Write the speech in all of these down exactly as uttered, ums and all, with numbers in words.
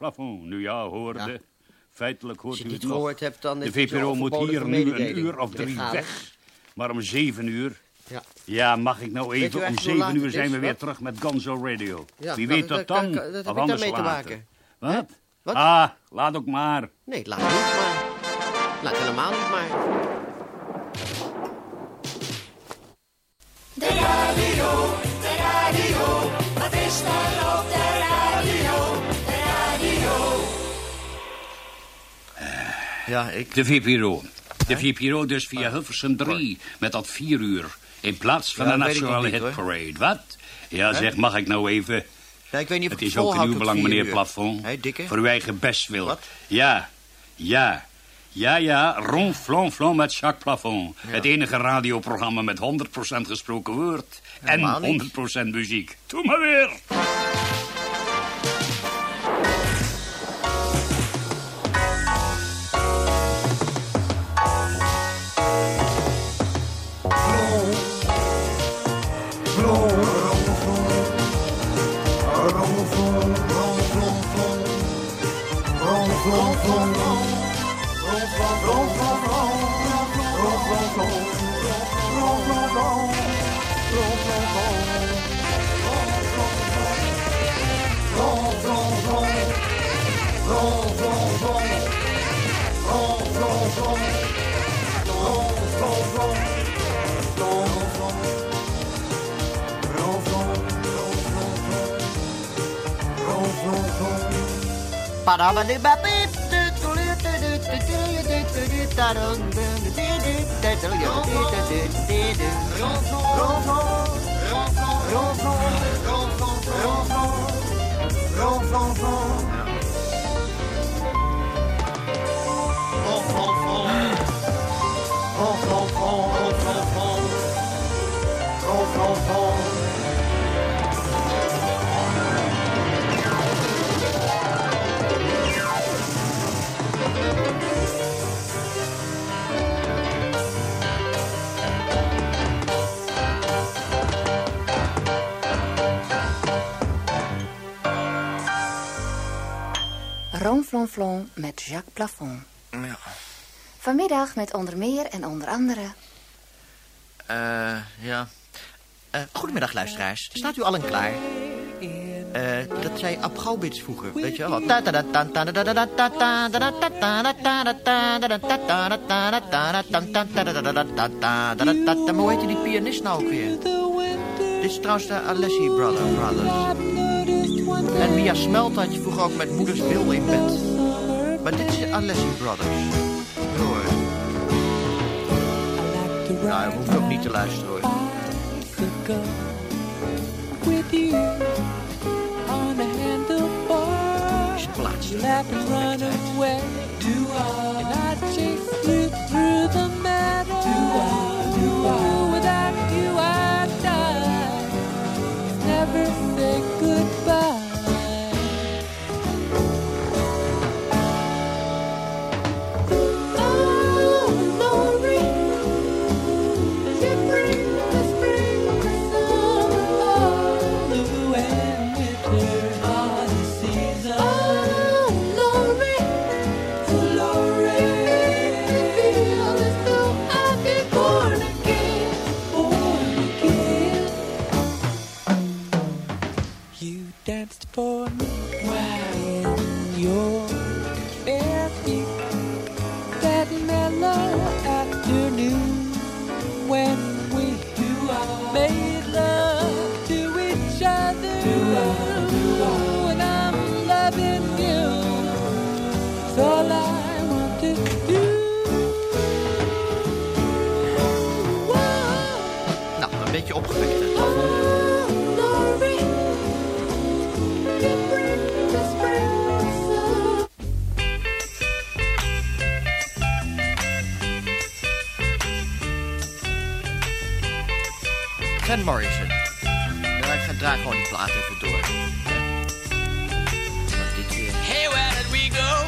Plafond. Nu ja, hoorde. Ja. Feitelijk hoort u het, het nog. Gehoord hebt, dan de V P R O moet hier nu een uur of drie weg. Maar om zeven uur... Ja, ja mag ik nou even... Om zeven uur zijn we weer terug met Gonzo Radio. Ja, Wie weet dat dan? Dat, dat of heb anders ik daarmee later. te maken. Wat? Hè? Wat? Ah, laat ook maar. Nee, laat niet maar. Laat helemaal niet maar. De radio, de radio, wat is er op de radio, de radio. Uh, ja, ik... De V P R O. De V P R O dus via Hilversum drie met dat vier uur. In plaats van ja, de Nationale Hit Parade. Wat? Ja, He? zeg, mag ik nou even... Ja, ik weet niet of het is ook in uw belang, meneer Plafond. Hey, voor uw eigen bestwil. Wat? Ja, ja, ja, ja. Ronflonflon met Jacques Plafond. Ja. Het enige radioprogramma met honderd procent gesproken woord. Helemaal en honderd procent muziek. Doe maar weer. Ronflonflon met Jacques Plafond. Ja. Vanmiddag met onder meer en onder andere... Eh, uh, ja. Uh, goedemiddag, luisteraars. Staat u allen klaar? Uh, dat zei Ab Gaubits vroeger, weet je wel? Maar hoe heette die pianist nou ook weer? Dit is trouwens de Alessi Brother, Brothers. En Mia Smelt had je vroeger ook met Moeders Wil in bed. Maar dit is de Alessi Brothers. Hoor. Nou, je hoeft ook niet te luisteren, hoor. Is het laatste. Never say goodbye. Oh, Lori, you bring the spring, the summer, blue and winter are the seasons. Oh, Lori, Lori, feel as though I've been born again, born again. You danced for me wow. In your bare feet that mellow afternoon when we made love to each other. And I'm loving you. It's all I want to do. Whoa. Nou, een beetje opgewekt. Van Morrison. Ja, ik ga draai gewoon die plaat even door. Wat dit weer? Hey, where did we go?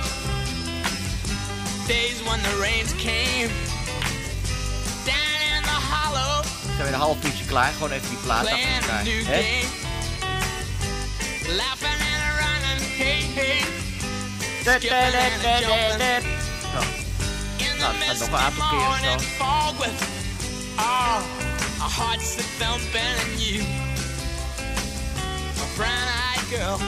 Days when the rains came. Down in the hollow. We zijn weer een half uurtje klaar. Gewoon even die plaat achter elkaar. Hè? Laughing and running, hey, hey. skipping and jumping. Zo. In Nou, the het gaat nog misty een aantal keren morning zo. fog with oh, our hearts that thumping and you, a brown-eyed girl.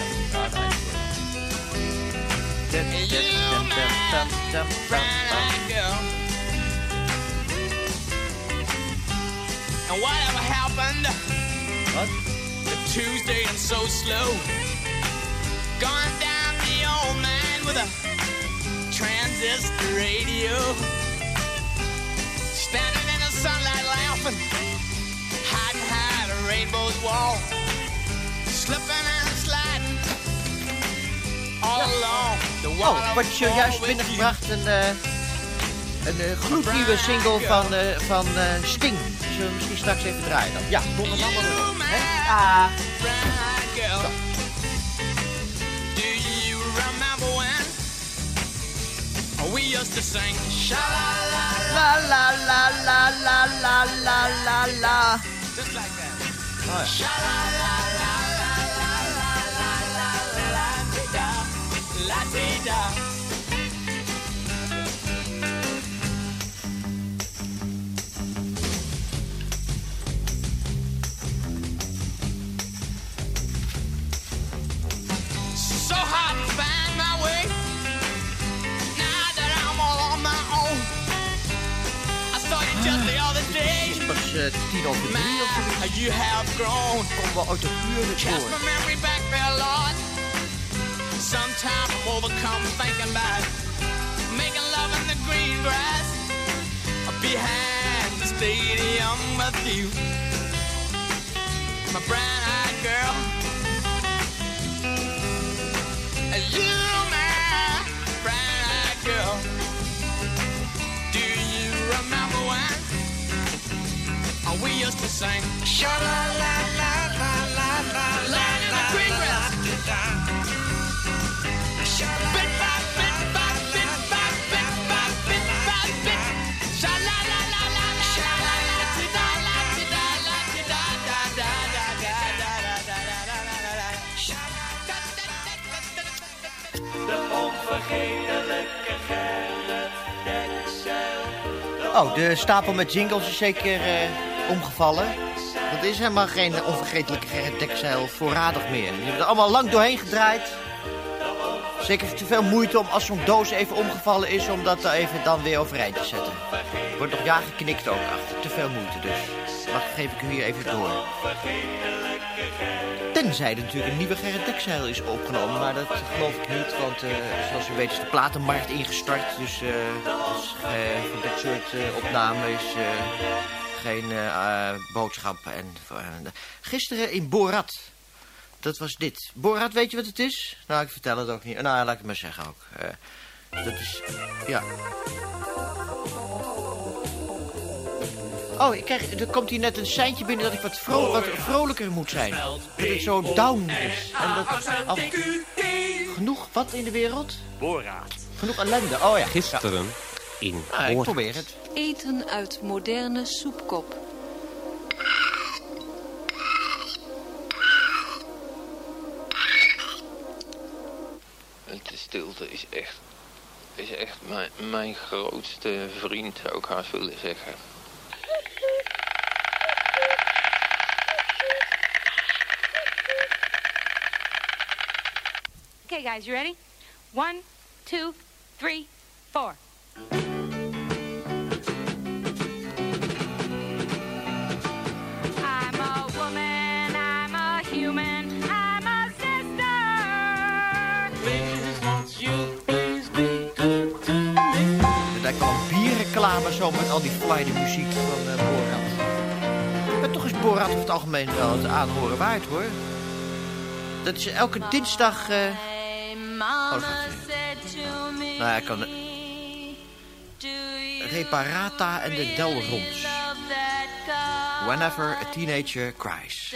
And you, my brown-eyed girl. And whatever happened? Wat? The Tuesday and so slow. Gone down the old man with a transistor radio. Standing in the sunlight laughing, hiding behind a rainbow's wall. Slipping and sliding all along the Oh, water. wordt zojuist binnengebracht een, uh, een uh, gloednieuwe single van, uh, van uh, Sting. Zullen we misschien straks even draaien dan? Ja, donder dan maar erop. Hè? Ah. Brown-eyed girl. Do you remember when we used to sing sha-la-la, La la la la la la la la la. just like that? Oh, ja. Sha-la-la-la-la-la-la-la-la-la-la-di-da, la-di-da. So hard to find my way. Now that I'm all on my own. I saw you just the other Het day. is pas uh, tien over drie of Man, zoiets. you have grown. Komen we uit de buurt Cast door. my memory back there, Lord. Sometimes I'm overcome thinking about making love in the green grass behind the stadium with you, my brown-eyed girl. You, my brown-eyed girl. Do you remember when we used to sing sha-la-la-la-la-la-la-la in the green grass? Bit by bit by bit by bit by bit by bit. Sha-la-la-la-la-la, sha-la-la-la-la-la-la-la-la-la-la-la-la-la. De onvergetelijke Gerrit Dekzeil. Oh, de stapel met jingles is zeker uh, omgevallen. Dat is helemaal geen onvergetelijke Gerrit Dekzeil voorradig meer. Je hebt er allemaal lang doorheen gedraaid. Zeker te veel moeite om als zo'n doos even omgevallen is, om dat er even dan weer overeind te zetten. Er wordt nog ja geknikt ook achter. Te veel moeite dus. Dat geef ik u hier even door. Tenzij er natuurlijk een nieuwe Gerrit Dekzeil is opgenomen, maar dat geloof ik niet, want uh, zoals u weet is de platenmarkt ingestart. Dus, uh, dus uh, voor dit soort uh, opnames is uh, geen uh, boodschap. En, uh, gisteren in Borat, dat was dit. Borat, weet je wat het is? Nou, ik vertel het ook niet. Nou, laat ik het maar zeggen ook. Uh, dat is, ja... Oh, ik krijg, er komt hier net een seintje binnen dat ik wat, vro wat vrolijker moet zijn. Dat het zo down is. En dat al, genoeg wat in de wereld? Borat. Genoeg ellende. Oh ja. Gisteren in Ah, ik Borat. probeer het. Eten uit moderne soepkop. De stilte is echt, is echt mijn, mijn grootste vriend, zou ik haast willen zeggen. Okay, guys, you ready? One, two, three, four. I'm a woman, I'm a human, I'm a sister. Please, won't you please be good to me? Het lijkt wel een bierreclame zo met al die flyde muziek van uh, Borat. Maar toch is Borat over het algemeen wel het aanhoren waard, hoor. Dat is elke dinsdag... Uh... Oh, dat gaat niet. Nou ja, ik kan... Reparata en de Delrons. Whenever a teenager cries.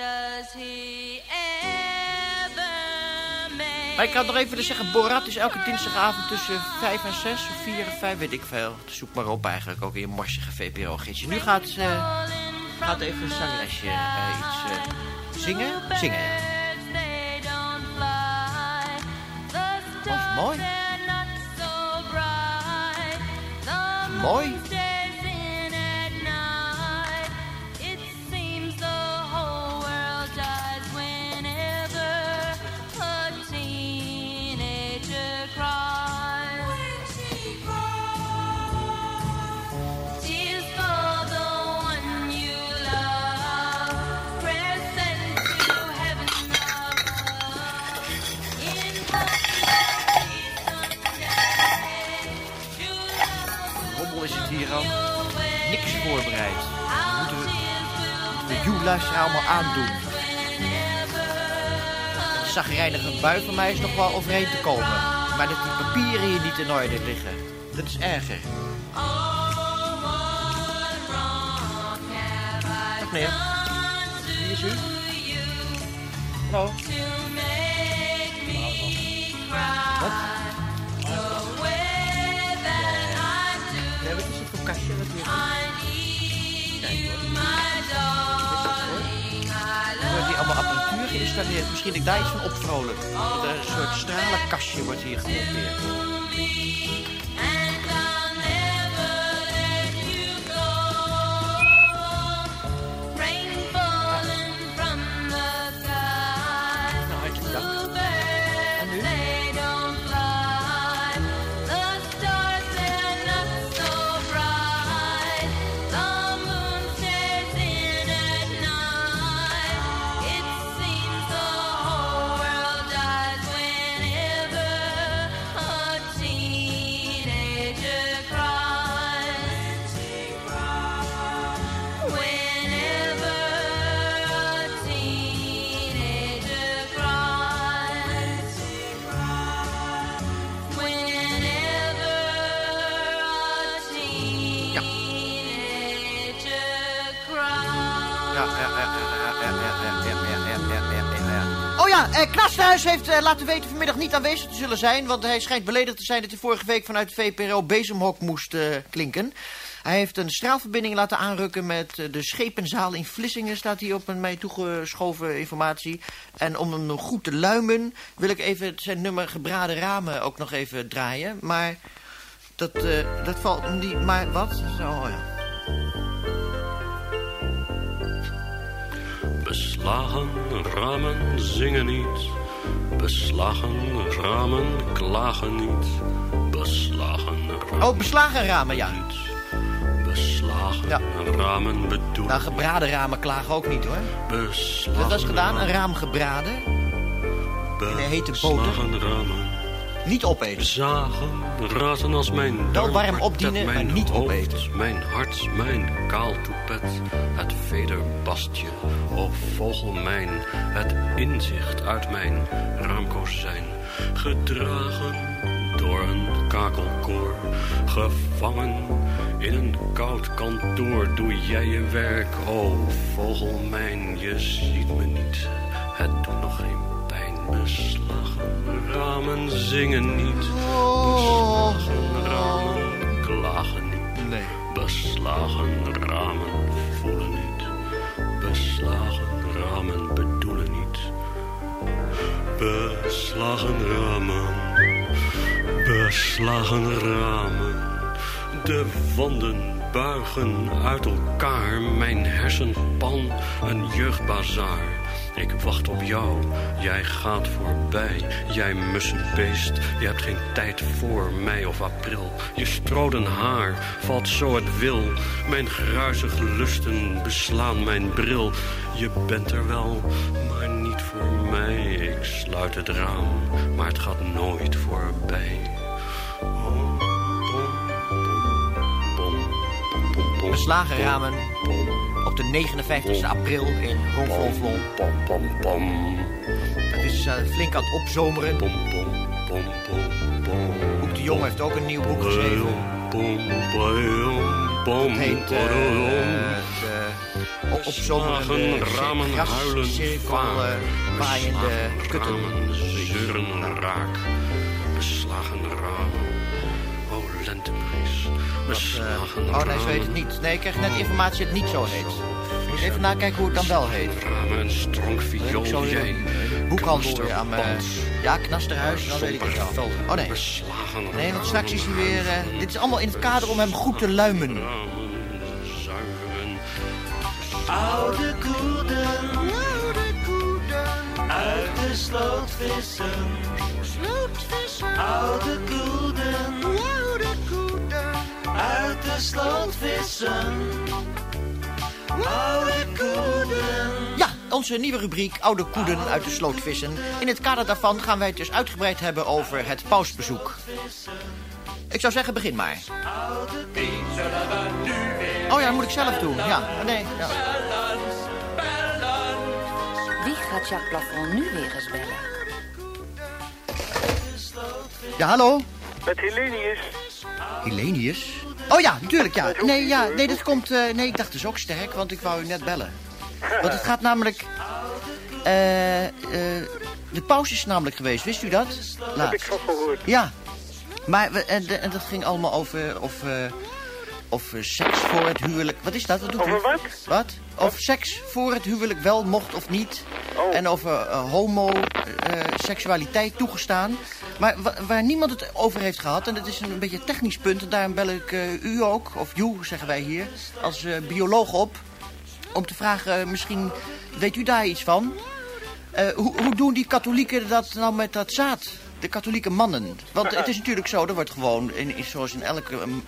Maar ik kan nog even zeggen, Borat is elke dinsdagavond tussen vijf en zes of vier en vijf, weet ik veel. Zoek maar op eigenlijk, ook in je morsige V P R O-gidsje. Nu gaat, uh, gaat even een zangeresje uh, iets uh, zingen. Zingen, ja. Of Mooi. Mooi. Niks voorbereid. We moeten de joe-luisteraar allemaal aandoen. Een zagrijnige bui van mij is nog wel overheen te komen. Maar dat die papieren hier niet in orde liggen. Dat is erger. Dag meneer. Wie is u? Hallo. Wat? Ja, wat is het voor kastje? Wat hier? Kijk hoor. Er wordt hier allemaal apparatuur geïnstalleerd. Misschien dat ik daar iets van opvrolijk. Een soort stralenkastje wordt hier gemonteerd. Nou, hartelijk dank. En nu? Oh ja, eh, Knasthuis heeft eh, laten weten vanmiddag niet aanwezig te zullen zijn, want hij schijnt beledigd te zijn dat hij vorige week vanuit het V P R O Bezemhok moest uh, klinken. Hij heeft een straalverbinding laten aanrukken met uh, de Schepenzaal in Vlissingen, staat hier op een mij toegeschoven informatie. En om hem goed te luimen wil ik even zijn nummer Gebraden Ramen ook nog even draaien. Maar dat, uh, dat valt niet, maar wat? Zo, oh ja. Beslagen ramen zingen niet, beslagen ramen klagen niet, beslagen ramen... Oh, beslagen ramen, ja. Niet. Beslagen ja. ramen bedoelen... Nou, gebraden ramen klagen ook niet, hoor. Beslagen dat was gedaan, een raam gebraden. In een hete boter. Ramen. Niet opeten. Zagen, razen als mijn wel warm opdienen, maar niet hoofd, opeten. Mijn hart, mijn kaal toepet, het vederbastje, o vogel mijn, het inzicht uit mijn raamkozijn, gedragen door een kakelkoor, gevangen in een koud kantoor, doe jij je werk, o vogel mijn, je ziet me niet, het doet nog geen pijn, beslagen ramen zingen niet, beslagen ramen klagen niet, nee. Beslagen ramen voelen niet, beslagen ramen bedoelen niet, beslagen ramen, beslagen ramen, de wanden buigen uit elkaar, mijn hersenpan een jeugdbazaar. Ik wacht op jou, jij gaat voorbij, jij mussenbeest. Je hebt geen tijd voor mei of april. Je stroden haar valt zo het wil. Mijn gruizige lusten beslaan mijn bril. Je bent er wel, maar niet voor mij. Ik sluit het raam, maar het gaat nooit voorbij. Oh, beslagen ramen op de negenenvijftigste april in Ronflonflon. Het is uh, flink aan het opzomeren. Boek de Jong heeft ook een nieuw boek geschreven. Het heet uh, de opzomerende grascirkel uh, waaiende kutten. Zeuren raak, beslagen ramen. Oh, lentebries. Dat, uh, oh, nee, ze weet het niet. Nee, ik krijg net informatie dat het niet zo heet. even nakijken hoe het dan wel heet. Ramen en stronk viool, jij. Boekhandel weer aan mijn... Ja, Knasterhuis, dan weet ik het wel. Oh nee. Nee, want straks is hij weer... Uh, dit is allemaal in het kader om hem goed te luimen. Oude koeden, oude koeden, uit de sloot vissen. Slootvissen. Oude koeden, oude koeden, uit de sloot vissen. Oude koeden. Ja, onze nieuwe rubriek Oude koeden uit de sloot vissen. In het kader daarvan gaan wij het dus uitgebreid hebben over het pausbezoek. Ik zou zeggen, begin maar. Oh ja, dat moet ik zelf doen. Ja, nee. Ja. Wie gaat Jacques Plafond nu weer eens bellen? Ja, hallo? Met Helenius. Helenius? Oh ja, natuurlijk, ja. Nee, ja, nee, dat komt... Uh, nee, ik dacht dus ook sterk, want ik wou u net bellen. Want het gaat namelijk... Uh, uh, de paus is namelijk geweest, wist u dat? Laat. Heb ik van gehoord. Ja. Maar we, en, en dat ging allemaal over... Of, uh, of uh, seks voor het huwelijk... Wat is dat? Wat doet over u? wat? Wat? Of seks voor het huwelijk wel mocht of niet. Oh. En over uh, homoseksualiteit uh, toegestaan. Maar wa waar niemand het over heeft gehad... en dat is een beetje een technisch punt... en daarom bel ik uh, u ook, of you zeggen wij hier... als uh, bioloog op... om te vragen, uh, misschien weet u daar iets van... Uh, hoe, hoe doen die katholieken dat nou met dat zaad? De katholieke mannen. Want het is natuurlijk zo, er wordt gewoon... In, in, zoals in elke... Uh,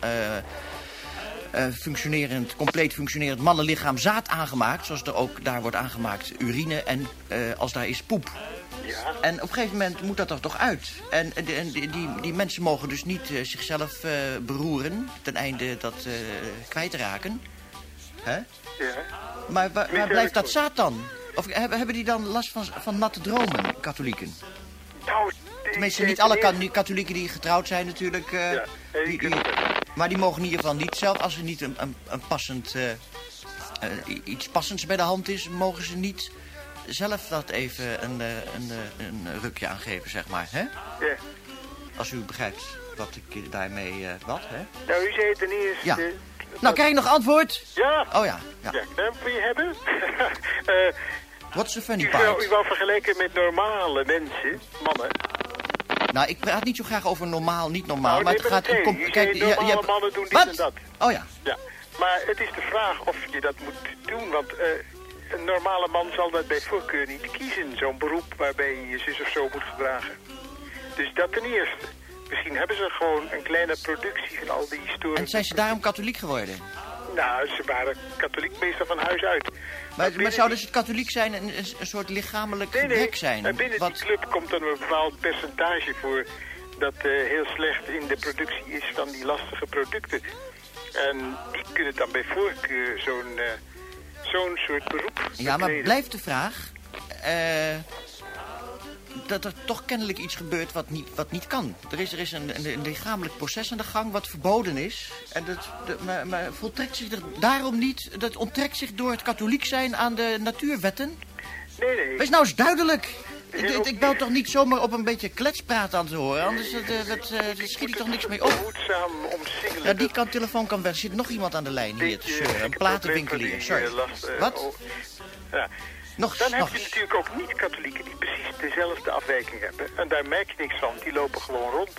Uh, functionerend, compleet functionerend mannenlichaam zaad aangemaakt. Zoals er ook daar wordt aangemaakt urine en uh, als daar is poep. Ja. En op een gegeven moment moet dat er toch uit. En, en die, die, die mensen mogen dus niet uh, zichzelf uh, beroeren ten einde dat uh, kwijt te raken. Hè? Ja. Maar wa waar blijft dat zaad dan? Of hebben, hebben die dan last van, van natte dromen, katholieken? Nou, tenminste, niet alle katholieken die getrouwd zijn natuurlijk. Uh, ja, die, die, maar die mogen in ieder geval niet zelf, als er niet een, een, een passend, uh, uh, iets passends bij de hand is, mogen ze niet zelf dat even een, een, een, een rukje aangeven, zeg maar. Hè? Ja. Als u begrijpt wat ik daarmee, uh, wat, hè? Nou, u zei ten eerste... Ja. Nou, krijg je nog antwoord? Ja. Oh ja. Ja, ja dat wil je hebben. uh, What's the funny u part? wou, u wou vergelijken met normale mensen, mannen. Nou, ik praat niet zo graag over normaal, niet normaal, nou, maar nee, het gaat... Om, kom, kijk, je, normale je, je, mannen doen dit wat? en dat. Oh ja. Ja, maar het is de vraag of je dat moet doen, want uh, een normale man zal dat bij voorkeur niet kiezen, zo'n beroep waarbij je je zus of zo moet gedragen. Dus dat ten eerste. Misschien hebben ze gewoon een kleine productie van al die historische... En zijn ze daarom katholiek geworden? Nou, ze waren katholiek meestal van huis uit. Maar, maar, maar zou dus het katholiek zijn een, een soort lichamelijk nee, gebrek nee. zijn? En binnen Wat... die club komt dan een bepaald percentage voor... dat uh, heel slecht in de productie is van die lastige producten. En die kunnen dan bij voorkeur zo'n uh, zo'n soort beroep Ja, maar betreden. blijft de vraag... Uh, dat er toch kennelijk iets gebeurt wat niet, wat niet kan. Er is, er is een, een, een lichamelijk proces aan de gang wat verboden is. En dat, de, maar, maar voltrekt zich er daarom niet... Dat onttrekt zich door het katholiek zijn aan de natuurwetten? Nee, nee. Wees nou eens duidelijk. Ik, ik, ik bel toch niet zomaar op een beetje kletspraat aan te horen. Anders dat, dat, dat, dat schiet ik toch niks mee op. Behoedzaam omsingelen. Ja, die kan, telefoon kan weg. Er zit nog iemand aan de lijn hier te zeuren. Een platenwinkelier. Sorry. Wat? Ja. Nog, Dan nog. heb je natuurlijk ook niet-katholieken die precies dezelfde afwijking hebben. En daar merk je niks van. Die lopen gewoon rond.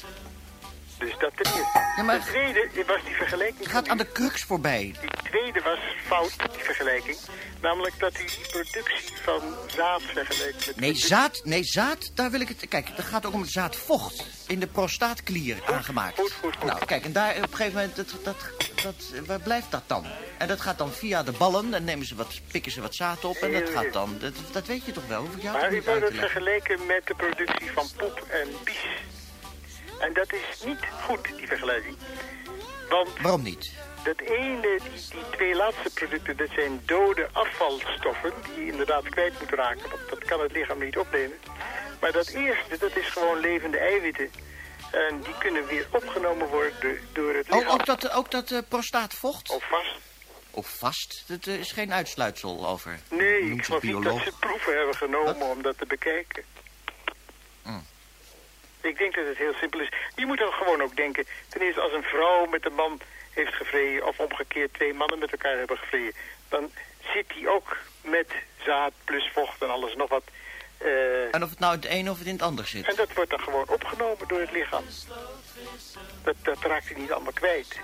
Dus dat ten eerste. Ja, maar... Ten tweede was die vergelijking... Het gaat aan de crux voorbij. Die tweede was fout, die vergelijking. Namelijk dat hij die productie van zaad vergelijkt met... Nee, zaad, nee, zaad, daar wil ik het... Kijk, het gaat ook om het zaadvocht in de prostaatklier goed, aangemaakt. Goed, goed, goed. Nou, kijk, en daar op een gegeven moment, dat, dat, dat, waar blijft dat dan? En dat gaat dan via de ballen, en nemen ze wat, pikken ze wat zaad op en dat gaat dan... Dat, dat weet je toch wel? Hoef ik jou maar niet u wil uit te het leggen. vergelijken met de productie van poep en pies. En dat is niet goed, die vergelijking. Want waarom niet? Dat ene, die, die twee laatste producten, dat zijn dode afvalstoffen die je inderdaad kwijt moet raken. Want dat kan het lichaam niet opnemen. Maar dat eerste, dat is gewoon levende eiwitten. En die kunnen weer opgenomen worden door het lichaam. Oh, ook dat, ook dat uh, prostaatvocht? Of vast. Of vast? Dat uh, is geen uitsluitsel over. Nee, ik geloof niet dat ze proeven hebben genomen Wat? om dat te bekijken. Mm. Ik denk dat het heel simpel is. Je moet dan gewoon ook denken, ten eerste als een vrouw met een man heeft gevreden, of omgekeerd twee mannen met elkaar hebben gevreden, dan zit die ook met zaad plus vocht en alles nog wat. Uh, en of het nou in het een of het in het ander zit. En dat wordt dan gewoon opgenomen door het lichaam. Dat, dat raakt hij niet allemaal kwijt.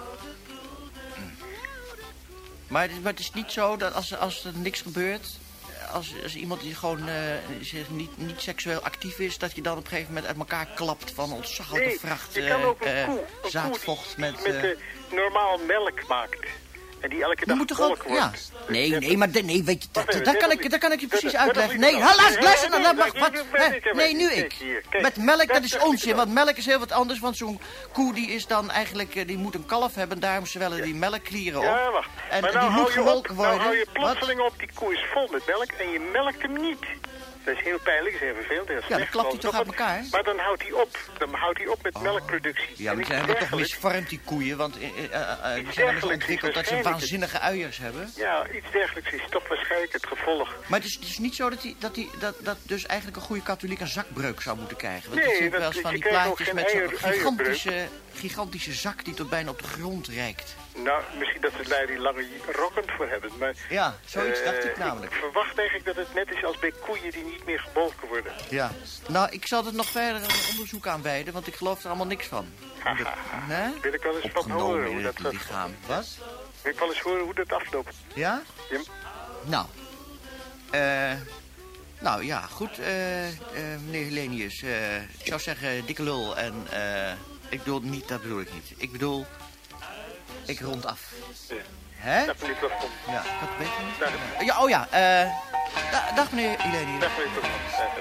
Maar het, maar het is niet zo dat als, als er niks gebeurt, als, als iemand die gewoon uh, zich niet, niet seksueel actief is, dat je dan op een gegeven moment uit elkaar klapt van ontzaglijke nee, vracht je kan ook een uh, koe, een zaadvocht koe die, met... die met uh, uh, normaal melk maakt. En die elke dag volk wordt. Ja. Nee, nee, maar de, nee, weet je, dat, dat, kan ik, dat kan ik je precies dat, uitleggen. Dat nee, helaas, luister nee, dan, nee, wacht, wat? Hè? Nee, nu ik. Met melk, dat is onzin, want melk is heel wat anders, want zo'n koe die is dan eigenlijk, die moet een kalf hebben, daarom zwellen die melkklieren op. Ja, wacht. En maar nou die moet gemolken worden. Nou hou je plotseling op, die koe is vol met melk en je melkt hem niet. Dat is heel pijnlijk, dat is heel vervelend. Heel ja, dan klapt hij toch uit elkaar. Maar dan houdt hij op. Dan houdt hij op met oh. melkproductie. Ja, maar die zijn toch misvormd, die koeien. Want uh, uh, uh, die zijn wel ontwikkeld dat ze waanzinnige uiers hebben. Ja, iets dergelijks is toch waarschijnlijk het gevolg. Maar het is, het is niet zo dat, die, dat, die, dat, dat dus eigenlijk een goede katholiek een zakbreuk zou moeten krijgen. Want nee, je ziet wel eens van die plaatjes met zo'n gigantische, gigantische zak die tot bijna op de grond reikt. Nou, misschien dat ze daar die lange rokken voor hebben. Maar, ja, zoiets uh, dacht ik namelijk. Ik verwacht eigenlijk dat het net is als bij koeien die niet meer gemolken worden. Ja. Nou, ik zal er nog verder een onderzoek aan wijden, want ik geloof er allemaal niks van. Haha. Dat, nee? Wil ik wel eens van horen hoe dat lichaam. Wat? Wil ik wel eens horen hoe dat afloopt. Ja? Ja. Nou. Eh... Uh, nou ja, goed. Uh, uh, meneer Helenius. Uh, ik zou zeggen, dikke lul. En uh, ik bedoel niet, dat bedoel ik niet. Ik bedoel... Ik rond af. Ja. Hè? Dag meneer Plafond. Ja, wat weet je niet? Dag. Ja, oh ja. Uh, da dag meneer Helenius. Dag meneer Plafond.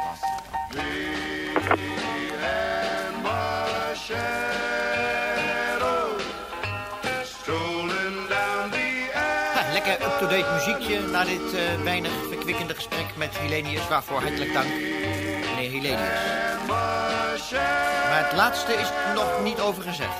Ja, lekker up-to-date muziekje na dit uh, weinig verkwikkende gesprek met Helenius. Waarvoor hartelijk dank, meneer Helenius. Maar het laatste is nog niet over gezegd.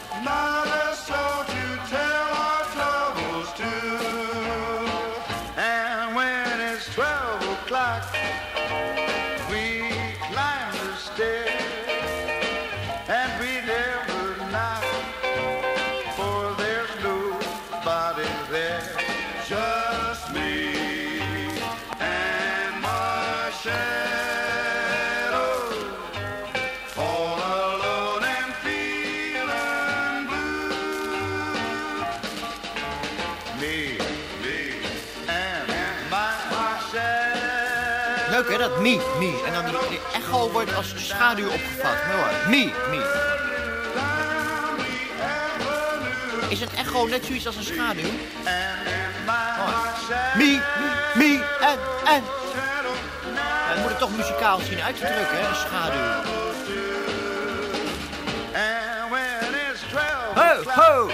Leuk hè, dat me, me. En dan die, die echo wordt als schaduw opgevat. Hoor, me, me. Is het echo net zoiets als een schaduw? Oh. Me, me, en, en. Ja, dan moet het toch muzikaal zien uit te drukken, hè, een schaduw. Ho, ho.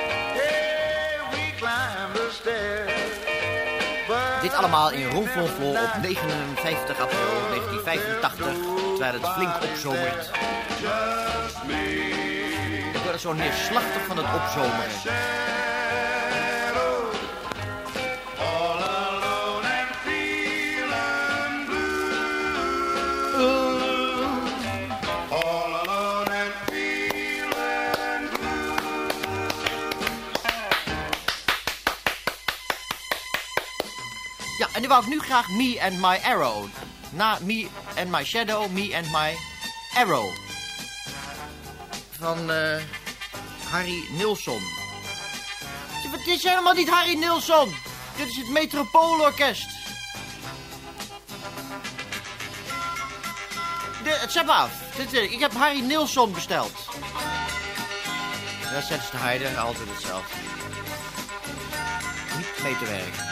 Dit allemaal in Ronflonflon op negenenvijftig april negentien vijfentachtig, terwijl het flink opzomert. Ik word zo neerslachtig van het opzomeren. Ja, en nu wou ik nu graag Me and My Arrow. Na Me and My Shadow, Me and My Arrow. Van uh, Harry Nilsson. Het is helemaal niet Harry Nilsson. Dit is het Metropoolorkest. De, het zet me af. Ik heb Harry Nilsson besteld. Dat zet de Heider, altijd hetzelfde. Niet mee te werken.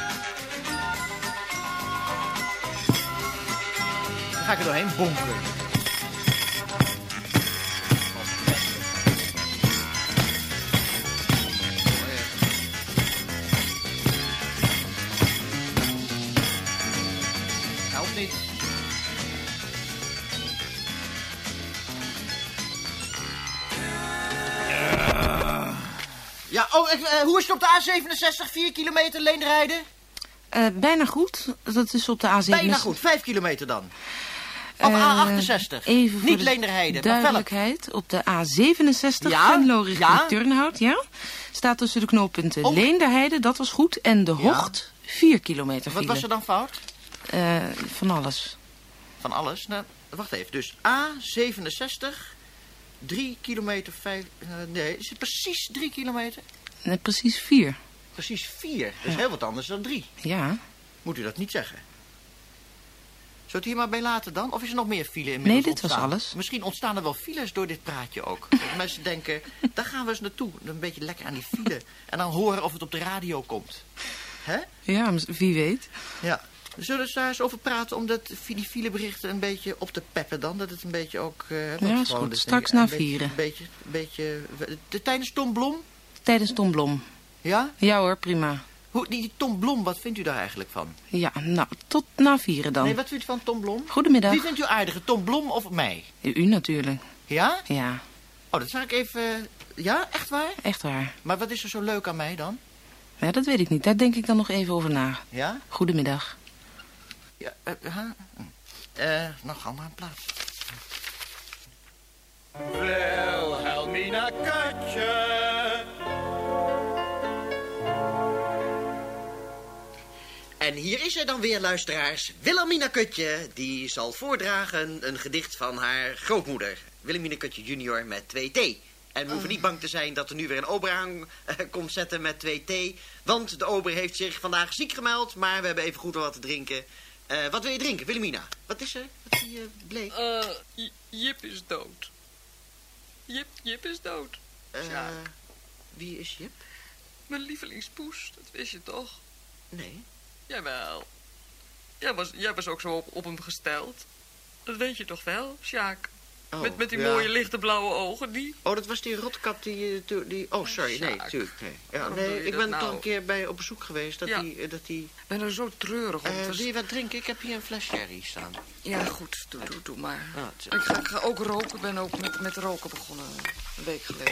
Dan ga ik er doorheen bonken. Helpt niet. Ja, oh, uh, hoe is het op de A zevenenzestig? vier kilometer leenrijden? Uh, bijna goed. Dat is op de A zevenenzestig. Bijna goed, vijf kilometer dan. Of uh, A achtenzestig. Even niet leenrijden. Duidelijkheid. Op de A zevenenzestig, ja? Venlo richting ja? Turnhout, ja? Staat tussen de knooppunten Oh. Leenderheide, dat was goed. En de Ja. Hocht, vier kilometer Wat file. was er dan fout? Eh, van alles. Van alles? Nou, wacht even. Dus A zevenenzestig, drie kilometer, vijf... Uh, nee, is het precies drie kilometer? Nee, precies vier. Precies vier. Dat is Ja. heel wat anders dan drie. Ja. Moet u dat niet zeggen? Zullen we het hier maar bij laten dan? Of is er nog meer file inmiddels Nee, dit was ontstaan? alles. Misschien ontstaan er wel files door dit praatje ook. Dat mensen denken, daar gaan we eens naartoe. Een beetje lekker aan die file. En dan horen of het op de radio komt. Hè? Ja, wie weet. Ja. Zullen we daar eens over praten om dat, die fileberichten een beetje op te peppen dan? Dat het een beetje ook... Uh, Ja, is goed. Straks na vieren. Een beetje, een beetje... De, tijdens Tom Blom? Tijdens Tom Blom. Ja? Ja hoor, prima. Hoe, die, die Tom Blom, wat vindt u daar eigenlijk van? Ja, nou, tot na vieren dan. Nee, wat vindt u van Tom Blom? Goedemiddag. Wie vindt u aardiger, Tom Blom of mij? U natuurlijk. Ja? Ja. Oh, dat zou ik even... Ja, echt waar? Echt waar. Maar wat is er zo leuk aan mij dan? Ja, dat weet ik niet. Daar denk ik dan nog even over na. Ja? Goedemiddag. Ja, eh, uh, uh, nou gaan we maar aan plaats. Wilhelmina Katje. En hier is zij dan weer, luisteraars. Wilhelmina Kutje, die zal voordragen een gedicht van haar grootmoeder. Wilhelmina Kutje junior met twee T. En we hoeven niet bang te zijn dat er nu weer een ober aan uh, komt zetten met twee T. Want de ober heeft zich vandaag ziek gemeld, maar we hebben even goed wat te drinken. Uh, wat wil je drinken, Wilhelmina? Wat is er? Wat zie je bleek? Uh, Jip is dood. Jip, Jip is dood. Uh, ja. Wie is Jip? Mijn lievelingspoes, dat wist je toch? Nee. Jawel. Jij was, jij was ook zo op, op hem gesteld. Dat weet je toch wel, Sjaak? Oh, met, met die ja. mooie lichte blauwe ogen, die... Oh, dat was die rotkat die... die, die oh, sorry, nee, natuurlijk. Nee, ja, nee ik ben nou? toch een keer bij op bezoek geweest. Dat ja. die... Dat die... Ik ben er zo treurig om. Uh, was... Wil je wat drinken? Ik heb hier een fles sherry staan. Ja, goed. Doe, doe, doe maar. Ah, ik, ga, ik ga ook roken. Ik ben ook met, met roken begonnen. Een week geleden.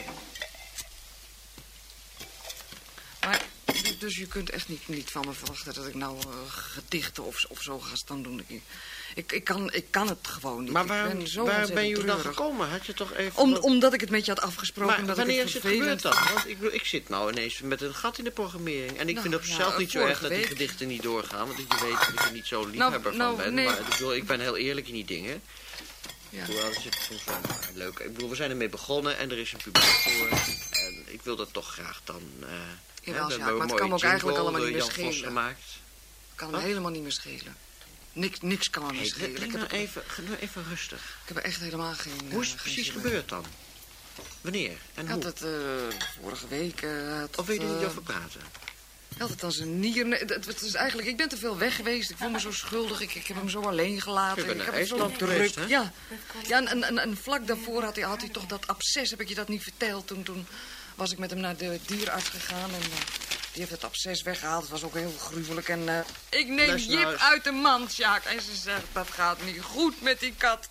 Maar... Dus je kunt echt niet, niet van me verwachten dat ik nou uh, gedichten of, of zo ga staan doen. Ik, ik, ik, kan, ik kan het gewoon niet. Maar waar, ik ben, zo waar ben je dan treurig. gekomen? Had je toch even... Om, omdat ik het met je had afgesproken. Maar dat wanneer ik is het vervelend... gebeurd dan? Want ik, bedoel, ik zit nou ineens met een gat in de programmering. En ik nou, vind het ja, zelf niet zo erg dat week. die gedichten niet doorgaan. Want je weet dat ik er niet zo liefhebber nou, van ben. Nee. Maar ik, bedoel, ik ben heel eerlijk in die dingen. Ja. Hoewel, er zit soms wel maar leuk. Ik bedoel, we zijn ermee begonnen en er is een publiek voor. En ik wil dat toch graag dan... Uh, Jawel, ja, ja, maar het kan me ook eigenlijk allemaal niet meer Jan schelen. Vos gemaakt. Het kan me helemaal niet meer schelen. Niks, niks kan me meer hey, schelen. Ik heb nou even, nou even rustig. Ik heb er echt helemaal geen... Hoe is het uh, precies gebeurd dan? Wanneer en ik hoe? had het uh, vorige week... Uh, had of wil je er het, niet uh, over praten? Ik had het als een nier... Nee, het, het is eigenlijk... Ik ben te veel weg geweest. Ik voel me zo schuldig. Ik, ik heb hem zo alleen gelaten. Je bent ik naar heb het zo IJsland druk. geweest, hè? Ja, ja en, en, en vlak daarvoor had hij, had hij toch dat absces. Heb ik je dat niet verteld? Toen, toen was ik met hem naar de dierenarts gegaan en... Uh, die heeft het absces weggehaald. Het was ook heel gruwelijk. En uh, ik neem Luister nou Jip eens. uit de mand, Sjaak. En ze zegt, dat gaat niet goed met die kat.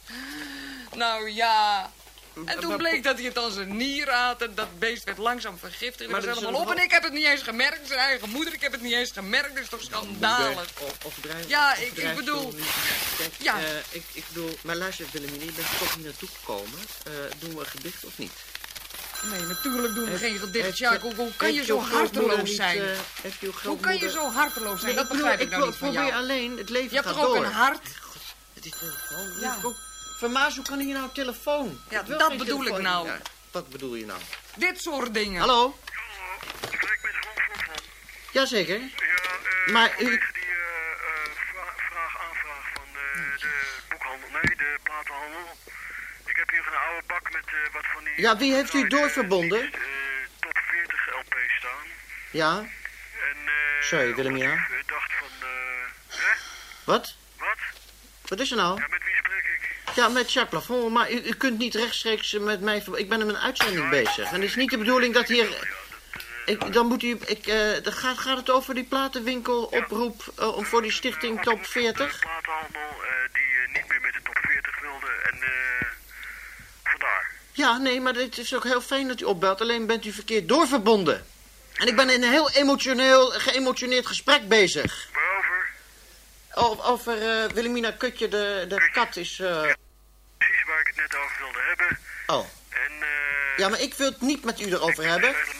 Nou ja... En toen Maar- bleek dat hij het als een nier had. En dat beest werd langzaam vergiftigd. Maar Maar dat was is helemaal een op. En ho- ik heb het niet eens gemerkt. Zijn eigen moeder, ik heb het niet eens gemerkt. Dat is toch schandalig. Of, of drijf, Ja, of ik- ik drijf bedoel- toen niet. Kijk, Ja. uh, ik, ik bedoel... Maar luister, Wilhelmina, je bent toch hier naartoe gekomen. Uh, doen we een gedicht of niet? Nee, natuurlijk doen we Heeft- geen gedicht. heeft- Sjaak, hoe, hoe kan heeft je zo jouw grootmoeder harteloos niet, zijn? uh, heeft jouw Hoe grootmoeder... kan je zo harteloos zijn? Nee, dat ik bedoel, begrijp ik ik nou pro- niet van probeer jou. alleen, het leven Je hebt gaat toch ook door. een hart? Het is telefoon. Ja. Ja. Van Maas, hoe kan je nou telefoon? Ja, Ik wil dat geen bedoel ik telefoon. nou. Ja, wat bedoel je nou? Dit soort dingen. Hallo? Ik spreek met Ron Vlotman. Jazeker. Ja, uh, Maar u- vanwege die uh, uh, vra vraag, aanvraag van uh, de boekhandel, nee, de platenhandel. Ik heb hier een oude bak met uh, wat van die... Ja, wie heeft u gedraaide, doorverbonden? Uh, top veertig L P's staan. Ja? En, uh, Sorry, Wilhelmina. Ik dacht van, uh, hè? Wat? Wat? Wat is er nou? Ja, met wie spreek ik? Ja, met Jacques Plafond, maar u, u kunt niet rechtstreeks met mij... ver- Ik ben in een uitzending bezig. En het is niet de bedoeling dat hier... Ik, dan moet u... Ik, uh, dan gaat, gaat het over die platenwinkel oproep uh, voor die stichting Top veertig? De platenhandel uh, die uh, niet meer met de top veertig wilde en uh, vandaar. Ja, nee, maar het is ook heel fijn dat u opbelt. Alleen bent u verkeerd doorverbonden. En ik ben in een heel emotioneel, geëmotioneerd gesprek bezig. Waarover? O- over uh, Wilhelmina Kutje, de, de kat is... Uh... Precies waar ik het net over wilde hebben. Oh. En, uh, Ja, maar ik wil het niet met u erover hebben. Ik helemaal niet door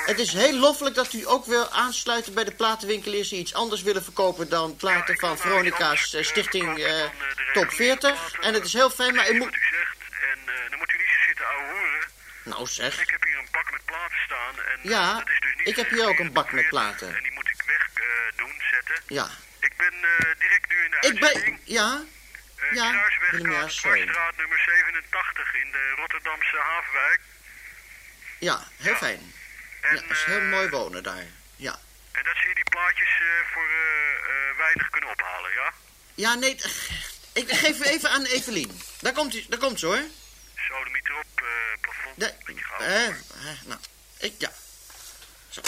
Het is heel loffelijk dat u ook wil aansluiten bij de platenwinkeliers die iets anders willen verkopen dan platen van Veronica's uh, stichting uh, Top veertig. En het is heel fijn, maar u moet... En uh, dan moet u niet zo zitten ouwehoeren. Nou zeg. Ik heb hier een bak met platen staan. En, uh, ja, dat is dus niet ik heb hier ook een bak met platen. En die moet ik weg uh, doen, zetten. Ja. Ik ben uh, direct nu in de ik uitzending. ben, ja. Uh, ja. Kruiswegkaart, Dwarsstraat nummer zevenentachtig in de Rotterdamse Havenwijk. Ja, heel ja. fijn. En, ja, het is heel uh, mooi wonen daar. Ja. En dat ze je die plaatjes uh, voor uh, uh, weinig kunnen ophalen, ja? Ja, nee. Ik geef u even aan Evelien. Daar komt, u, daar komt ze, hoor. Sodemiet erop, uh, plafond. De, uh, uh, nou, ik, ja. Zo.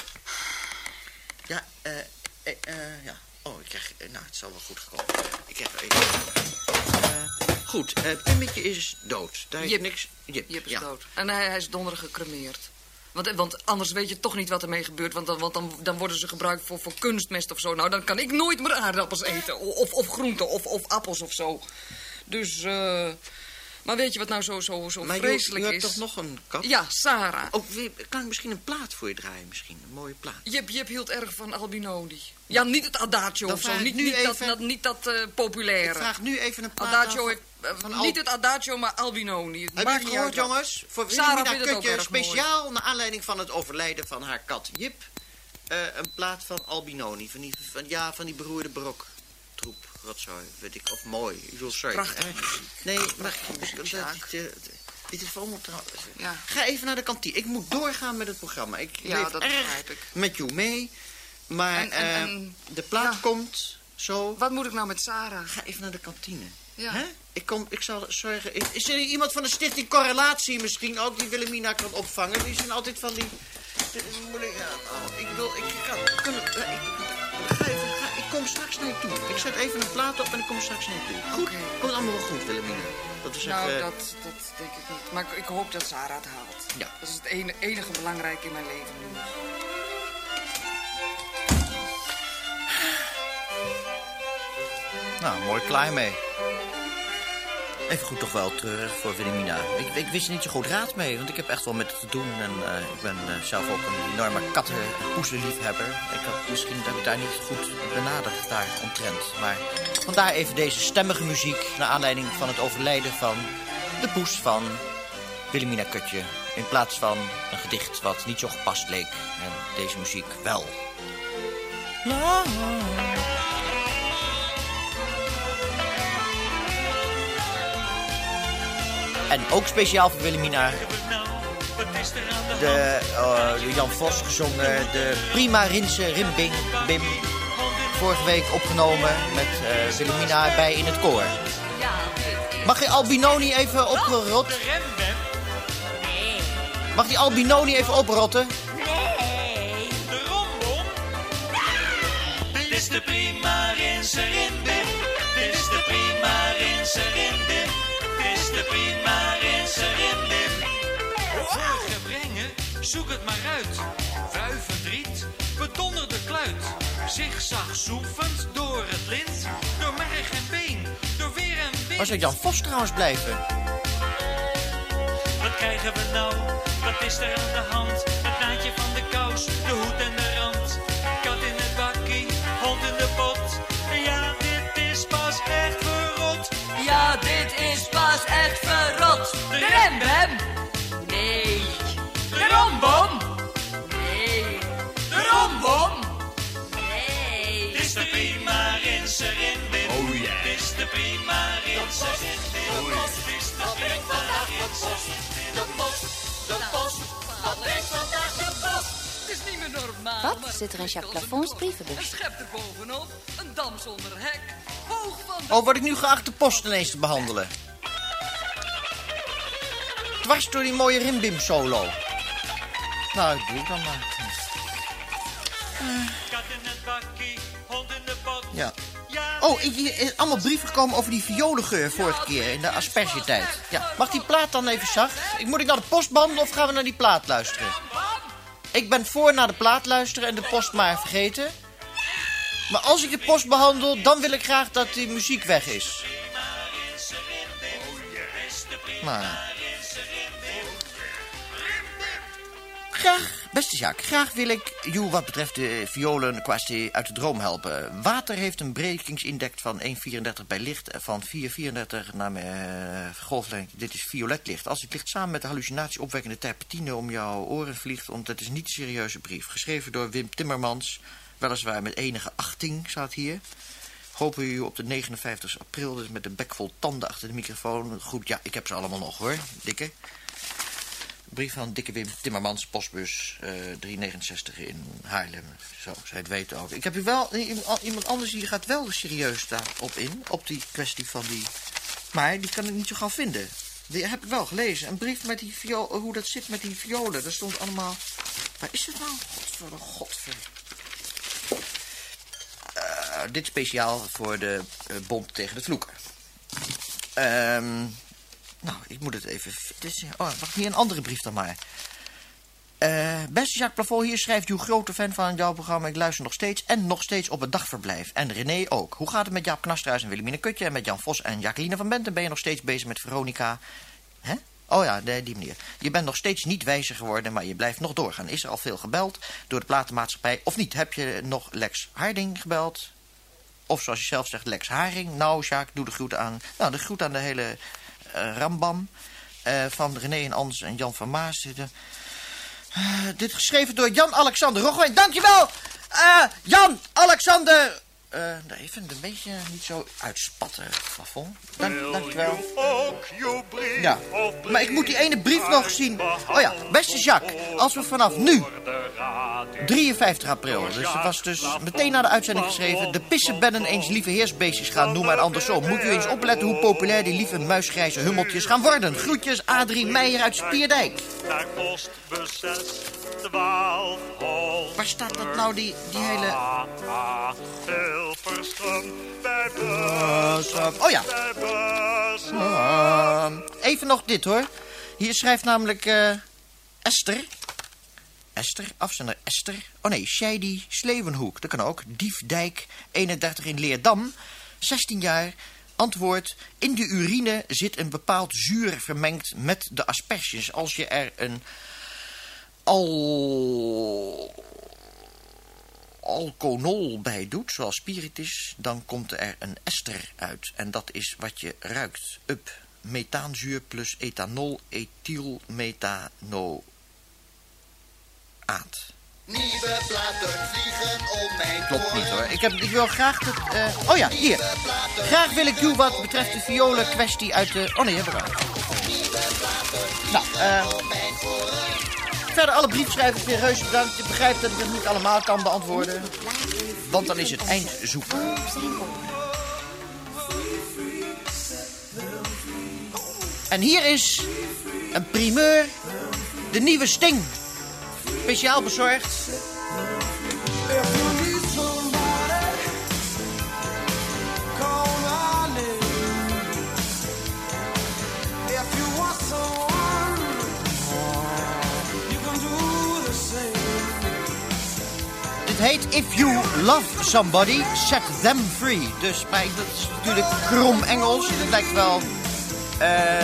Ja, eh, uh, uh, ja. Oh, ik krijg, uh, nou, het zal wel goed gekomen. Ik krijg even... Uh, goed, uh, Pimmetje is dood. Daar is Jip. niks... Jip, Jip is ja. dood. En hij, hij is donderdag gecremeerd. Want, want anders weet je toch niet wat ermee gebeurt. Want, dan, want dan, dan worden ze gebruikt voor, voor kunstmest of zo. Nou, dan kan ik nooit meer aardappels eten. Of, of groenten, of, of appels of zo. Dus, eh... Uh, maar weet je wat nou zo, zo, zo maar vreselijk je, je is? hebt toch nog een kat? Ja, Sarah. Oh, kan ik misschien een plaat voor je draaien? Misschien een mooie plaat. Jip, Jip hield erg van Albinoni. Ja, niet het Adagio dan of zo. Niet, niet, even... dat, dat, niet dat uh, populaire. Ik vraag nu even een plaat Adagio af heeft, uh, van niet Al... het Adagio, maar Albinoni. Het Heb je het gehoord, jongens? Voor Wilhelmina Kutje, speciaal mooi. naar aanleiding van het overlijden van haar kat Jip. Uh, een plaat van Albinoni. Van die, van, ja, van die beroerde barok. Troep, rotzooi, weet ik. Of mooi. Ik bedoel, sorry. Prachtig. Nee, maar... Dit is voor trouwens. Ja. Ga even naar de kantine. Ik moet doorgaan met het programma. Ik ja, leef dat erg begrijp ik. met jou mee. Maar en, en, uh, en, de plaat ja. komt zo. Wat moet ik nou met Sarah? Ga even naar de kantine. Ja. Hè? Ik, kom, ik zal zorgen... Ik, is er iemand van de stichting Correlatie misschien ook die Wilhelmina kan opvangen? Die zijn altijd van die... Dit is moeilijk. Ja, oh, ik bedoel, ik kan... kan uh, ik, ga even, ga, ik kom straks naar je toe. Ik zet even een plaat op en ik kom straks naar je toe. Goed? Okay. Komt allemaal wel goed, Wilhelmina. Dat is nou, even... dat, dat denk ik niet. Maar ik, ik hoop dat Sarah het haalt. Ja. Dat is het ene, enige belangrijke in mijn leven nu. Nou, mooi klaar mee. Even goed toch wel treurig voor Wilhelmina. Ik, ik wist er niet zo goed raad mee, want ik heb echt wel met het te doen. En uh, ik ben uh, zelf ook een enorme katten- en poezenliefhebber. Ik had misschien dat ik daar niet goed benaderd daar omtrent. Maar vandaar even deze stemmige muziek naar aanleiding van het overlijden van de poes van Wilhelmina Kutje. In plaats van een gedicht wat niet zo gepast leek. En deze muziek wel. La. En ook speciaal voor Wilhelmina, de uh, door Jan Vos gezongen, de Prima Rinse Rimbing Bim. Vorige week opgenomen met uh, Wilhelmina bij in het koor. Mag je Albinoni even oprot? Mag die Albinoni even oprotten? Nee. De rombom? Dit is de Prima Rinse Rimbim. Dit is de Prima Rinse Rimbim. Dit is de Prima Rinse Rimbim. Vorige brengen, zoek het maar uit. Wuivend riet, bedonderde kluit. Zigzag zoefend door het lint. Door merg en been, door weer en wind. Waar zou Jan Vos trouwens blijven? Wat krijgen we nou? Wat is er aan de hand? Het naadje van de kous, de hoed en de rand. Kat in het bakkie, hond in de pot. Ja, dit is pas echt verrot. Ja, dit is pas echt verrot. De rembem? Nee. De rombom? Nee. De rombom? Nee. Dit is de Prima Rinse Rimbim. Oh ja. Dit is de Prima Rinse Rimbim. Dit is de Prima Rinse Rimbim. De post, de post, wat brengt vandaag de post? Het is niet meer normaal. Wat zit er in Jacques Plafond's brievenbus? Een schep er bovenop, een dam zonder hek, hoog van... Oh, word ik nu geacht de post ineens te behandelen? Dwars door die mooie Rimbim solo. Nou, ik doe het dan maar. Kat in het bakkie, hond in de pot. Ja. Oh, hier is allemaal brieven gekomen over die violengeur vorige keer in de aspergetijd. Ja, mag die plaat dan even zacht? Ik, moet ik naar de post behandelen of gaan we naar die plaat luisteren? Ik ben voor naar de plaat luisteren en de post maar vergeten. Maar als ik de post behandel, dan wil ik graag dat die muziek weg is. Maar... Graag, beste Jacques, graag wil ik jou wat betreft de violen kwestie uit de droom helpen. Water heeft een brekingsindex van één komma vierendertig bij licht, van vier komma vierendertig naar mijn uh, golflengte. Dit is violet licht. Als het licht samen met de hallucinatie opwekkende terpentine om jouw oren vliegt, want het is niet een serieuze brief. Geschreven door Wim Timmermans, weliswaar met enige achting, staat hier. Hopen u op de negenenvijftigste april, dus met de bek vol tanden achter de microfoon. Goed, ja, ik heb ze allemaal nog hoor, dikke. Brief van dikke Wim Timmermans, postbus uh, driehonderdnegenenzestig in Haarlem. Zo, zij het weten ook. Ik heb u wel, iemand anders die gaat wel serieus daarop in, op die kwestie van die... Maar die kan ik niet zo gauw vinden. Die heb ik wel gelezen. Een brief met die violen, hoe dat zit met die violen. Daar stond allemaal... Waar is het nou? Godver, godver. Uh, dit speciaal voor de uh, Bond tegen de Vloeken. Ehm... Um, Nou, ik moet het even... Dus, oh, wacht, hier een andere brief dan maar. Uh, beste Jacques Plafond, hier schrijft uw grote fan van jouw programma. Ik luister nog steeds en nog steeds op het dagverblijf. En René ook. Hoe gaat het met Jaap Knasterhuis en Willemine Kutje? En met Jan Vos en Jacqueline van Benten? Ben je nog steeds bezig met Veronica? Hè? Oh ja, de, die manier. Je bent nog steeds niet wijzer geworden, maar je blijft nog doorgaan. Is er al veel gebeld door de platenmaatschappij? Of niet? Heb je nog Lex Harding gebeld? Of zoals je zelf zegt, Lex Haring? Nou, Jacques, doe de groet aan... Nou, de groet aan de hele... Uh, Rambam uh, van René en Anders en Jan van Maas. Uh, dit geschreven door Jan-Alexander Roggewijn. Dankjewel, uh, Jan-Alexander. Uh, even een beetje niet zo uitspatten, Plafond. Dank, dankjewel. Ja, maar ik moet die ene brief nog zien. Oh ja, beste Jacques, als we vanaf nu, drieënvijftig april, dus dat was dus meteen na de uitzending geschreven, de pissenbennen eens lieve heersbeestjes gaan noemen en andersom. Moet u eens opletten hoe populair die lieve muisgrijze hummeltjes gaan worden. Groetjes, Adrie Meijer uit Spierdijk. Waar staat dat nou, die, die hele... Oh ja. Uh, even nog dit hoor. Hier schrijft namelijk uh, Esther. Esther, afzender Esther. Oh nee, Scheidi Slevenhoek. Dat kan ook. Diefdijk, eenendertig in Leerdam. zestien jaar. Antwoord. In de urine zit een bepaald zuur vermengd met de asperges. Als je er een... al... alcohol bij doet, zoals spiritus, dan komt er een ester uit. En dat is wat je ruikt. Up. Methaanzuur plus ethanol, ethylmethanoaat. Nieuwe platen vliegen om mijn Klopt niet hoor. Ik, heb, ik wil graag het... Uh... Oh ja, hier. Graag wil ik u wat betreft de violen kwestie uit de... Oh nee, hebben we wel. Nou, eh... Uh... Verder alle briefschrijvers weer reuze bedankt. Ik begrijp dat ik het niet allemaal kan beantwoorden. Want dan is het eindzoek. En hier is een primeur. De nieuwe Sting. Speciaal bezorgd. Het heet If You Love Somebody, Set Them Free. Dus maar dat is natuurlijk krom Engels. Het lijkt wel... Uh,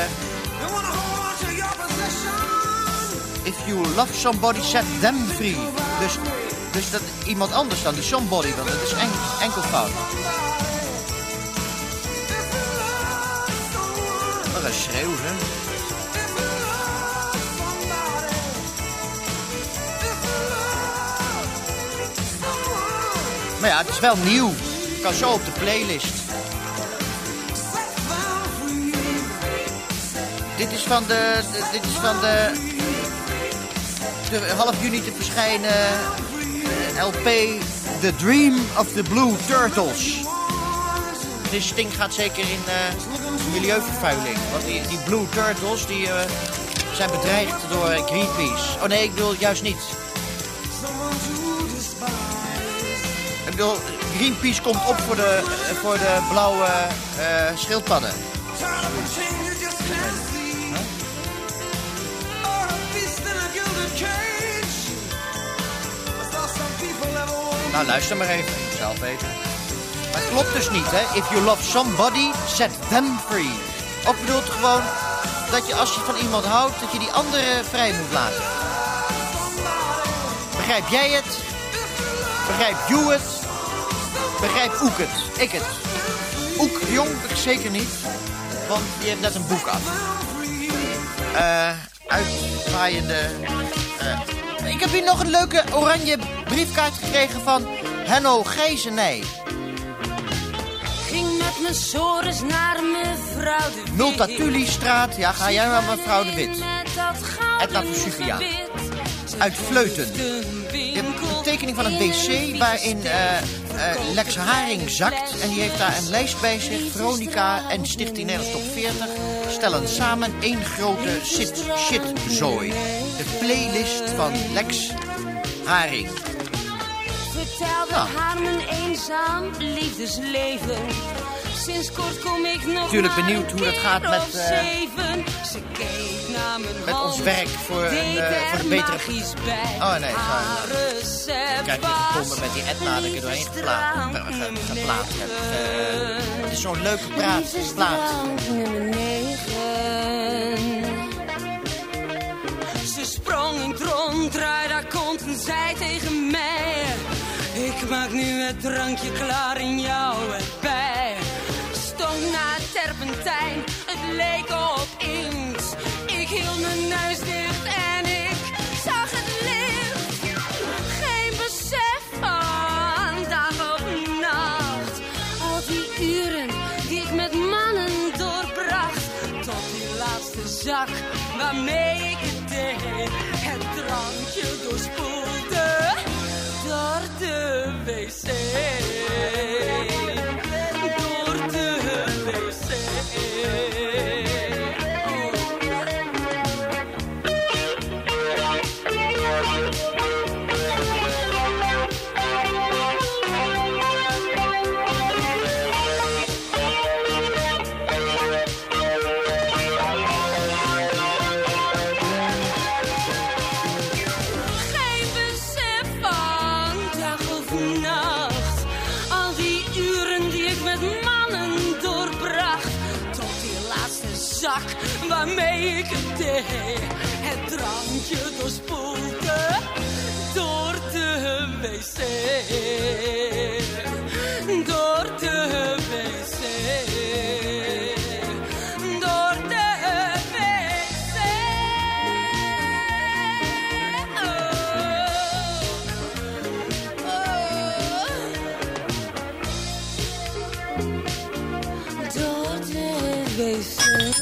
If You Love Somebody, Set Them Free. Dus, dus dat iemand anders dan, die somebody, want dat is en, enkelvoud. Wat een schreeuw, hè? Maar ja, het is wel nieuw. Ik kan zo op de playlist. Dit is van de... de dit is van de... de half juni te verschijnen L P The Dream of the Blue Turtles. Dit Sting gaat zeker in uh, milieuvervuiling. Want die, die Blue Turtles die uh, zijn bedreigd door Greenpeace. Oh nee, ik bedoel juist niet. Ik bedoel, Greenpeace komt op voor de, voor de blauwe uh, schildpadden. Nou, luister maar even. Zelf weten. Maar het klopt dus niet, hè. If you love somebody, set them free. Ook bedoelt gewoon dat je als je van iemand houdt, dat je die andere vrij moet laten. Begrijp jij het? Begrijp you het? Begrijp Oek het? Ik het? Oek Jong zeker niet, want die heeft net een boek af. Uh, uitwaaiende... Uh, ik heb hier nog een leuke oranje briefkaart gekregen van Henno Gijzenij. Ging met mijn sores naar mevrouw de Wit. Multatuli-straat, ja, ga jij maar mevrouw de Wit. Edna Vesuviaan. Uit Vleuten. Je hebt een tekening van een wc waarin uh, uh, Lex Haring zakt. En die heeft daar een lijst bij zich. Veronica en Stichting Nederlands Top veertig stellen samen één grote shit-zooi. De playlist van Lex Haring. Vertelde nou. haar mijn eenzaam liefdesleven. Sinds kort kom ik nog natuurlijk benieuwd hoe dat gaat met, uh, Ze keek naar mijn met ons werk voor, een, uh, voor de betere... Oh nee, ik krijg je gekomen met die Edna dat ik er doorheen geplaatst, geplaatst heb. Uh, het is zo'n leuke praat, plaat. Ze sprong een trontrui, daar komt en zei tegen mij: ik maak nu het drankje klaar in jou erbij. Stonk naar terpentijn, het leek op inkt. Ik hield mijn neus dicht en ik zag het licht. Geen besef van dag of nacht. Al die uren die ik met mannen doorbracht. Tot die laatste zak waarmee ik het deed. Het drankje doorspoelde door de wc. Door de wc. Waarmee ik het deed, het drankje doorspoelde door de wc, door de wc, door de wc. Oh, oh. Door de wc.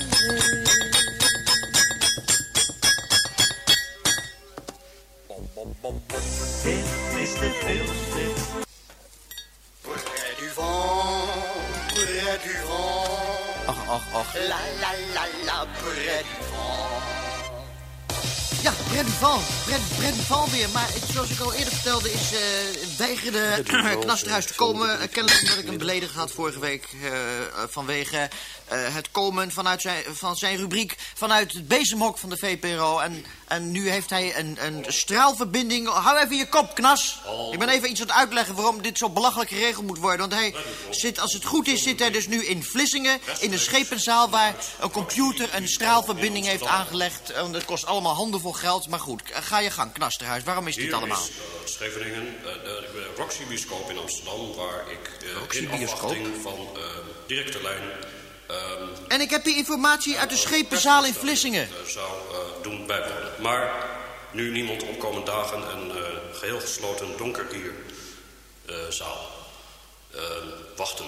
Dit is de filmtip. Près du vent, près du vent. Och, och, och. La la la la, près du vent. Ja, Près du vent. Près du vent weer. Maar het, zoals ik al eerder vertelde is uh, weigerde Knasterhuis te komen. Uh, kennelijk omdat ik hem beledigd had vorige week uh, vanwege uh, het komen vanuit zijn, van zijn rubriek vanuit het bezemhok van de V P R O. En, en nu heeft hij een, een straalverbinding. Hou even je kop, Knas. Ik ben even iets aan het uitleggen waarom dit zo belachelijk geregeld moet worden. Want hij zit, als het goed is, zit hij dus nu in Vlissingen, in de schepenzaal waar een computer een straalverbinding heeft aangelegd. En dat kost allemaal handenvol geld. Maar goed, ga je gang, Knasterhuis. Waarom is dit Hier allemaal? Is, uh, Scheveningen, uh, de, de Roxy Bioscoop in Amsterdam, waar ik uh, in afwachting van uh, directe lijn... Uh, en ik heb die informatie uit de schepenzaal in Vlissingen. Uh, zou uh, doen bijwonen. Maar nu niemand opkomende dagen een uh, geheel gesloten donker hier uh, zaal uh, wachten.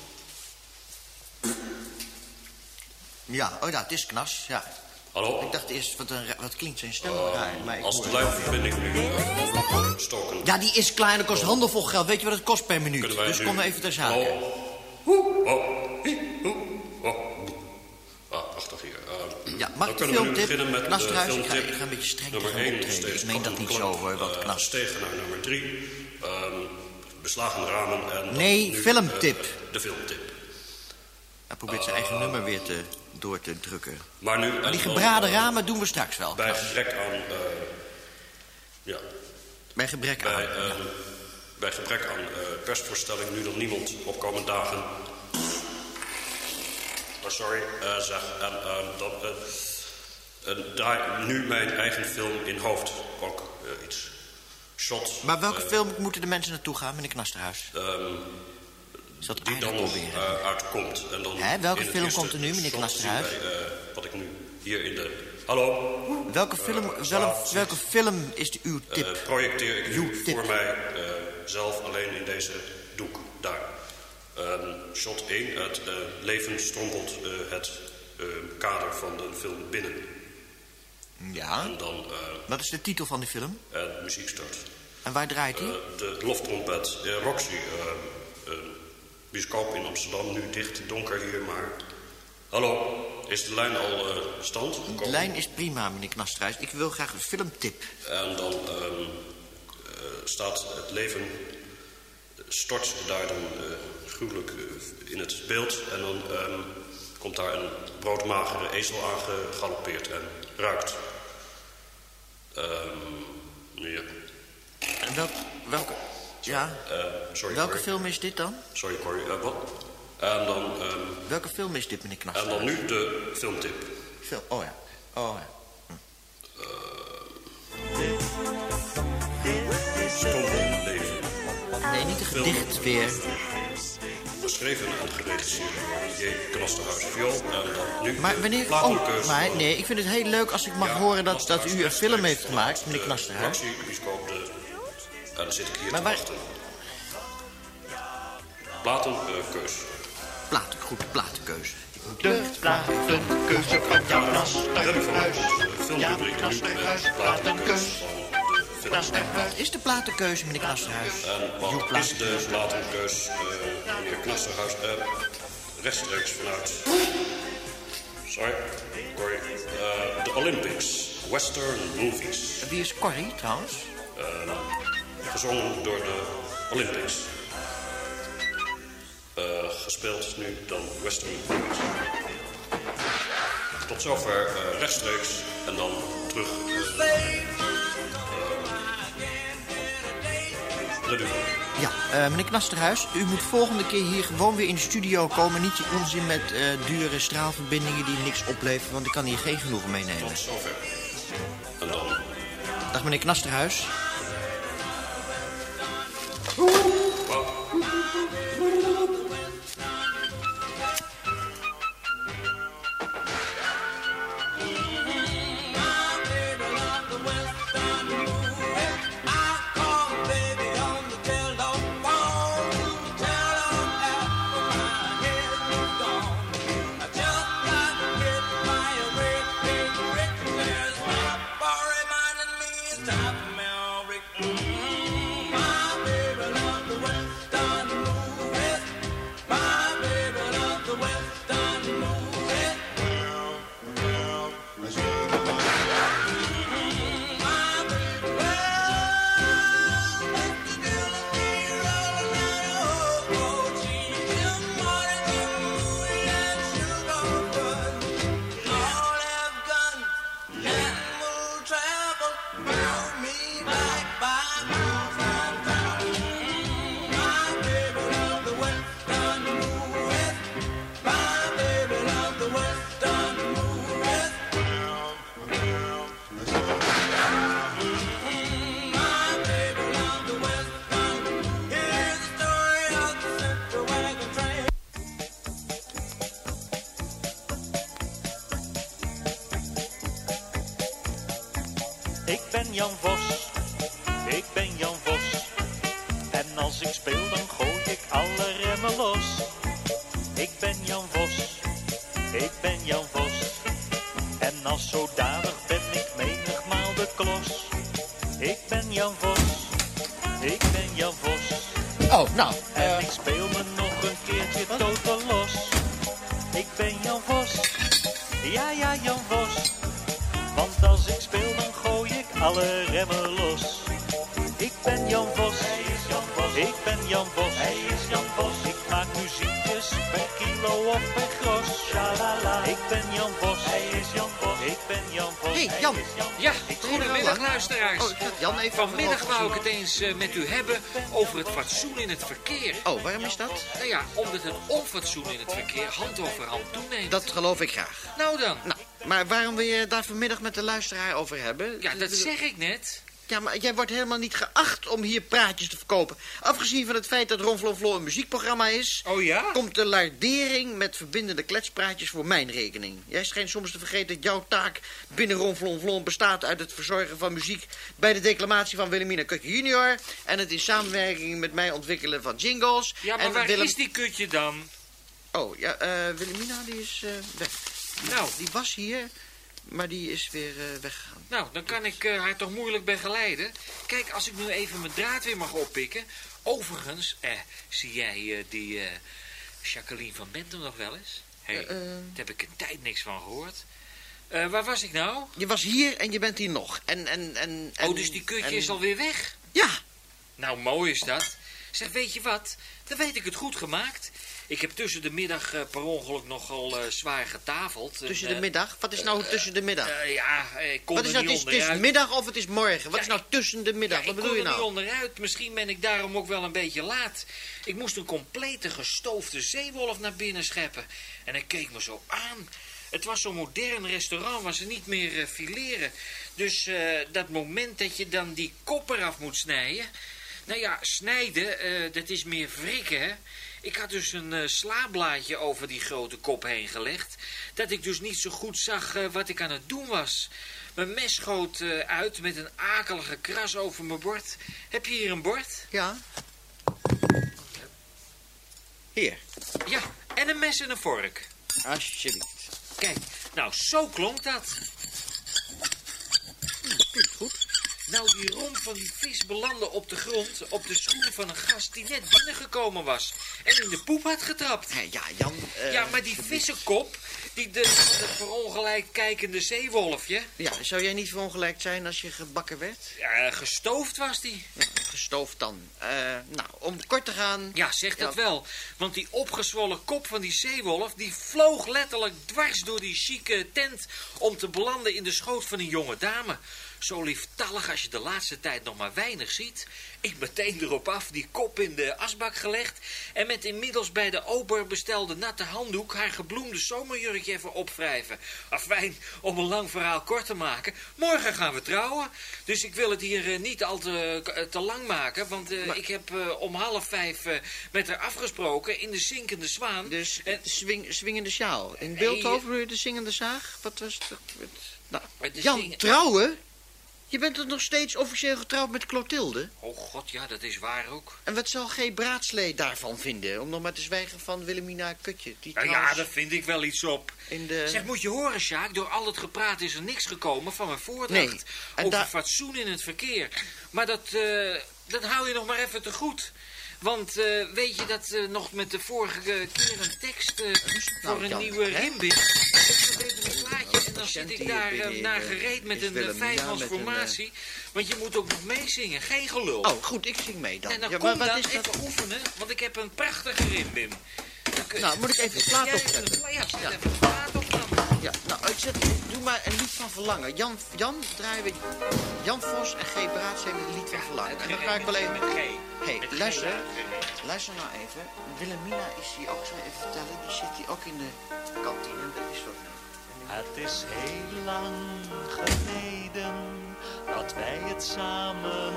Ja, oh ja, het is Knas, ja. Hallo? Ik dacht eerst, wat, een, wat klinkt zijn stem uh, raar. Maar als de lijnverbinding nu uh, stoken. Ja, die is klein, dat kost handenvol geld. Weet je wat het kost per minuut? Dus kom even ter zake. Oh, oh, oh. Ah, wacht hier. Uh, ja, mag ik de filmtip? Knasterhuis, ik ga, ik ga een beetje streng tegen optreden. Ik meen dat niet zo, hoor, wat Knas. Stegen naar nummer drie. Uh, beslagen ramen en... Nee, nu, filmtip. Uh, de filmtip. Hij probeert zijn eigen uh, nummer weer te, door te drukken. Maar, nu, maar die gebraden uh, ramen doen we straks wel. Bij gebrek aan... Uh, ja. Bij gebrek bij, aan... Uh, ja. Bij gebrek aan uh, persvoorstelling nu nog niemand opkomende dagen... Oh, sorry, uh, zeg. En uh, dat... Uh, uh, daar nu mijn eigen film in hoofd ook uh, iets shot... Maar welke uh, film moeten de mensen naartoe gaan, meneer Knasterhuis? Um, Is dat die dan nog uh, uitkomt. En dan Hè, welke in film eerste komt er nu, meneer shot Knasterhuis? zien wij, uh, wat ik nu hier in de... Hallo? Welke film, Uh, wel, zaal welke film is de, uw tip? Uh, projecteer ik uw nu tip. voor mij uh, zelf alleen in deze doek, daar. Um, shot één, het uh, leven strompelt uh, het uh, kader van de film binnen. Ja? En dan... Uh, Wat is de titel van die film? Uh, de muziek start. En waar draait hij? Uh, de loftrompet. Uh, Roxy, uh, uh, bioscoop in Amsterdam, nu dicht, donker hier, maar... Hallo, is de lijn al uh, stand? De lijn is prima, meneer Knasterhuis. Ik wil graag een filmtip. En dan um, uh, staat het leven... stort daar dan uh, gruwelijk uh, in het beeld. En dan um, komt daar een broodmagere ezel aangegalopeerd en ruikt. Um, ja. En welk, welke... Ja? Uh, sorry, welke Corey. film is dit dan? Sorry, Corey. Uh, wat? En dan... Um, welke film is dit, meneer Knasterhuis? En dan nu de filmtip. Film, oh ja. Oh ja. Hm. Uh, Strompelend leven. Nee, niet een gedicht weer. Geschreven en geregisseerd door J. Knasterhuis Viool. En dan nu maar wanneer... Oh, maar nee, ik vind het heel leuk als ik mag ja, horen dat, dat u een film heeft gemaakt, meneer Knasterhuis. De bioscoop, de... En dan zit ik hier maar te waar... wachten. Platenkeus. Uh, Platen, goed, platenkeuze. De platenkeuze van jouw Knasterhuis. Ja, Knasterhuis, platenkeus. Knasterhuis. Is de platenkeuze, meneer Knasterhuis? En wat is de platenkeus, uh, meneer Knasterhuis? Uh, rechtstreeks vanuit... Sorry, Corrie. Uh, de Olympics. Western movies. Wie is Corrie, trouwens? Uh, gezongen door de Olympics. Uh, gespeeld nu dan Western movies. Tot zover uh, rechtstreeks en dan terug... Uh, Ja, uh, meneer Knasterhuis, u moet volgende keer hier gewoon weer in de studio komen. Niet die onzin met uh, dure straalverbindingen die niks opleveren, want ik kan hier geen genoegen meenemen. Tot zover. En dan... Dag meneer Knasterhuis. Ik ben Jan Vos, ik ben Jan Vos. En als ik speel dan gooi ik alle remmen los. Ik ben Jan Vos, ik ben Jan Vos. En als zodanig ben ik menigmaal de klos. Ik ben Jan Vos, ik ben Jan Vos. Oh, nou. Uh... En ik speel me nog een keertje totaal los. Ik ben Jan Vos, ja ja Jan Vos. Want als ik speel dan gooi ik alle remmen los. Ik ben Jan Vos, hij is Jan Vos. Ik ben Jan Vos, hij is Jan Vos. Ik maak muziekjes per kilo of per gros. Shalala. Ik ben Jan Vos, hij is Jan Vos. Ik ben Jan Vos. Hey Jan. Ja, goedemiddag luisteraars. Oh, ik had Jan even Vanmiddag wou ik het eens uh, met u hebben over het fatsoen in het verkeer. Oh, waarom is dat? Nou ja, omdat het onfatsoen in het verkeer hand over hand toeneemt. Dat geloof ik graag. Nou dan. Nou, maar waarom wil je daar vanmiddag met de luisteraar over hebben? Ja, dat zeg ik net. Ja, maar jij wordt helemaal niet geacht om hier praatjes te verkopen. Afgezien van het feit dat Ronflonflon een muziekprogramma is... Oh ja? Komt de lardering met verbindende kletspraatjes voor mijn rekening. Jij schijnt soms te vergeten dat jouw taak binnen Ronflonflon bestaat uit het verzorgen van muziek bij de declamatie van Wilhelmina Kutje junior en het in samenwerking met mij ontwikkelen van jingles. Ja, maar en waar Willem... is die Kutje dan? Oh, ja, uh, Wilhelmina die is uh, weg. Nou. Die was hier... Maar die is weer uh, weggegaan. Nou, dan kan ik uh, haar toch moeilijk begeleiden. Kijk, als ik nu even mijn draad weer mag oppikken. Overigens, eh, zie jij uh, die uh, Jacqueline van Bentum nog wel eens? Hé, hey, uh, uh... daar heb ik een tijd niks van gehoord. Uh, waar was ik nou? Je was hier en je bent hier nog. En, en, en, en, oh, dus die Kutje en... is alweer weg? Ja. Nou, mooi is dat. Zeg, weet je wat? Dan weet ik het goed gemaakt. Ik heb tussen de middag uh, per ongeluk nogal uh, zwaar getafeld. Tussen en, de middag? Wat is nou uh, tussen de middag? Uh, ja, ik kon Wat is er nou, niet het is, het is middag of het is morgen? Wat ja, is nou tussen de middag? Ja, Wat bedoel je nou? Ik kon er niet onderuit. Misschien ben ik daarom ook wel een beetje laat. Ik moest een complete gestoofde zeewolf naar binnen scheppen. En hij keek me zo aan. Het was zo'n modern restaurant waar ze niet meer uh, fileren. Dus uh, dat moment dat je dan die kop eraf moet snijden... Nou ja, snijden, uh, dat is meer wrikken, hè. Ik had dus een uh, slaablaadje over die grote kop heen gelegd... dat ik dus niet zo goed zag uh, wat ik aan het doen was. Mijn mes schoot uh, uit met een akelige kras over mijn bord. Heb je hier een bord? Ja. Hier. Ja, en een mes en een vork. Alsjeblieft. Kijk, nou, zo klonk dat. Klinkt goed. Nou, die romp van die vis belandde op de grond... op de schoen van een gast die net binnengekomen was... en in de poep had getrapt. Ja, ja Jan... Uh, ja, maar die vissenkop... die de, de verongelijkt kijkende zeewolfje... Ja, zou jij niet verongelijkt zijn als je gebakken werd? Ja, gestoofd was die. Ja, gestoofd dan. Uh, nou, om kort te gaan... Ja, zeg dat ja. wel. Want die opgezwollen kop van die zeewolf... die vloog letterlijk dwars door die chique tent... om te belanden in de schoot van een jonge dame... Zo lieftallig als je de laatste tijd nog maar weinig ziet. Ik meteen erop af, die kop in de asbak gelegd... en met inmiddels bij de ober bestelde natte handdoek... haar gebloemde zomerjurkje even opwrijven. Afijn, om een lang verhaal kort te maken... morgen gaan we trouwen. Dus ik wil het hier uh, niet al te, uh, te lang maken... want uh, maar... ik heb uh, om half vijf uh, met haar afgesproken... in de Zinkende Zwaan. Dus en... swing, swingende sjaal. In Beeldhoven hey, uh... de Zingende Zaag? Wat was het? Nou, Jan, zing... trouwen? Je bent er nog steeds officieel getrouwd met Clotilde? Oh god, ja, dat is waar ook. En wat zal G. Braadslee daarvan vinden? Om nog maar te zwijgen van Wilhelmina Kutje. Die ja, ja, daar vind ik wel iets op. In de... Zeg, moet je horen, Sjaak, door al het gepraat is er niks gekomen van mijn voordracht. Nee. Over da... fatsoen in het verkeer. Maar dat, uh, dat hou je nog maar even te goed. Want uh, weet je dat uh, nog met de vorige keer een tekst uh, voor nou, een Jan, nieuwe rimbit? Ik heb even een plaatje en dan zit ik daar uh, naar gereed met een uh, vijfmans formatie. Een, uh... Want je moet ook nog meezingen, geen gelul. Oh, goed, ik zing mee dan. En dan ja, kom maar wat dan is even dat? oefenen, want ik heb een prachtige rimbim. Kun... Nou, moet ik even de plaat opzetten? Ja, zet ja. even de plaat op dan. Ja, nou, ik zet, doe maar een lied van verlangen. Jan, Jan draaien we Jan Vos en G. Braadslee met een lied van verlangen. En dan ga ik wel even... Hé, hey, luister. Luister nou even. Wilhelmina is hier ook, zal even vertellen. Die zit hier ook in de kantine. Dat is zo. Het is heel lang geleden dat wij het samen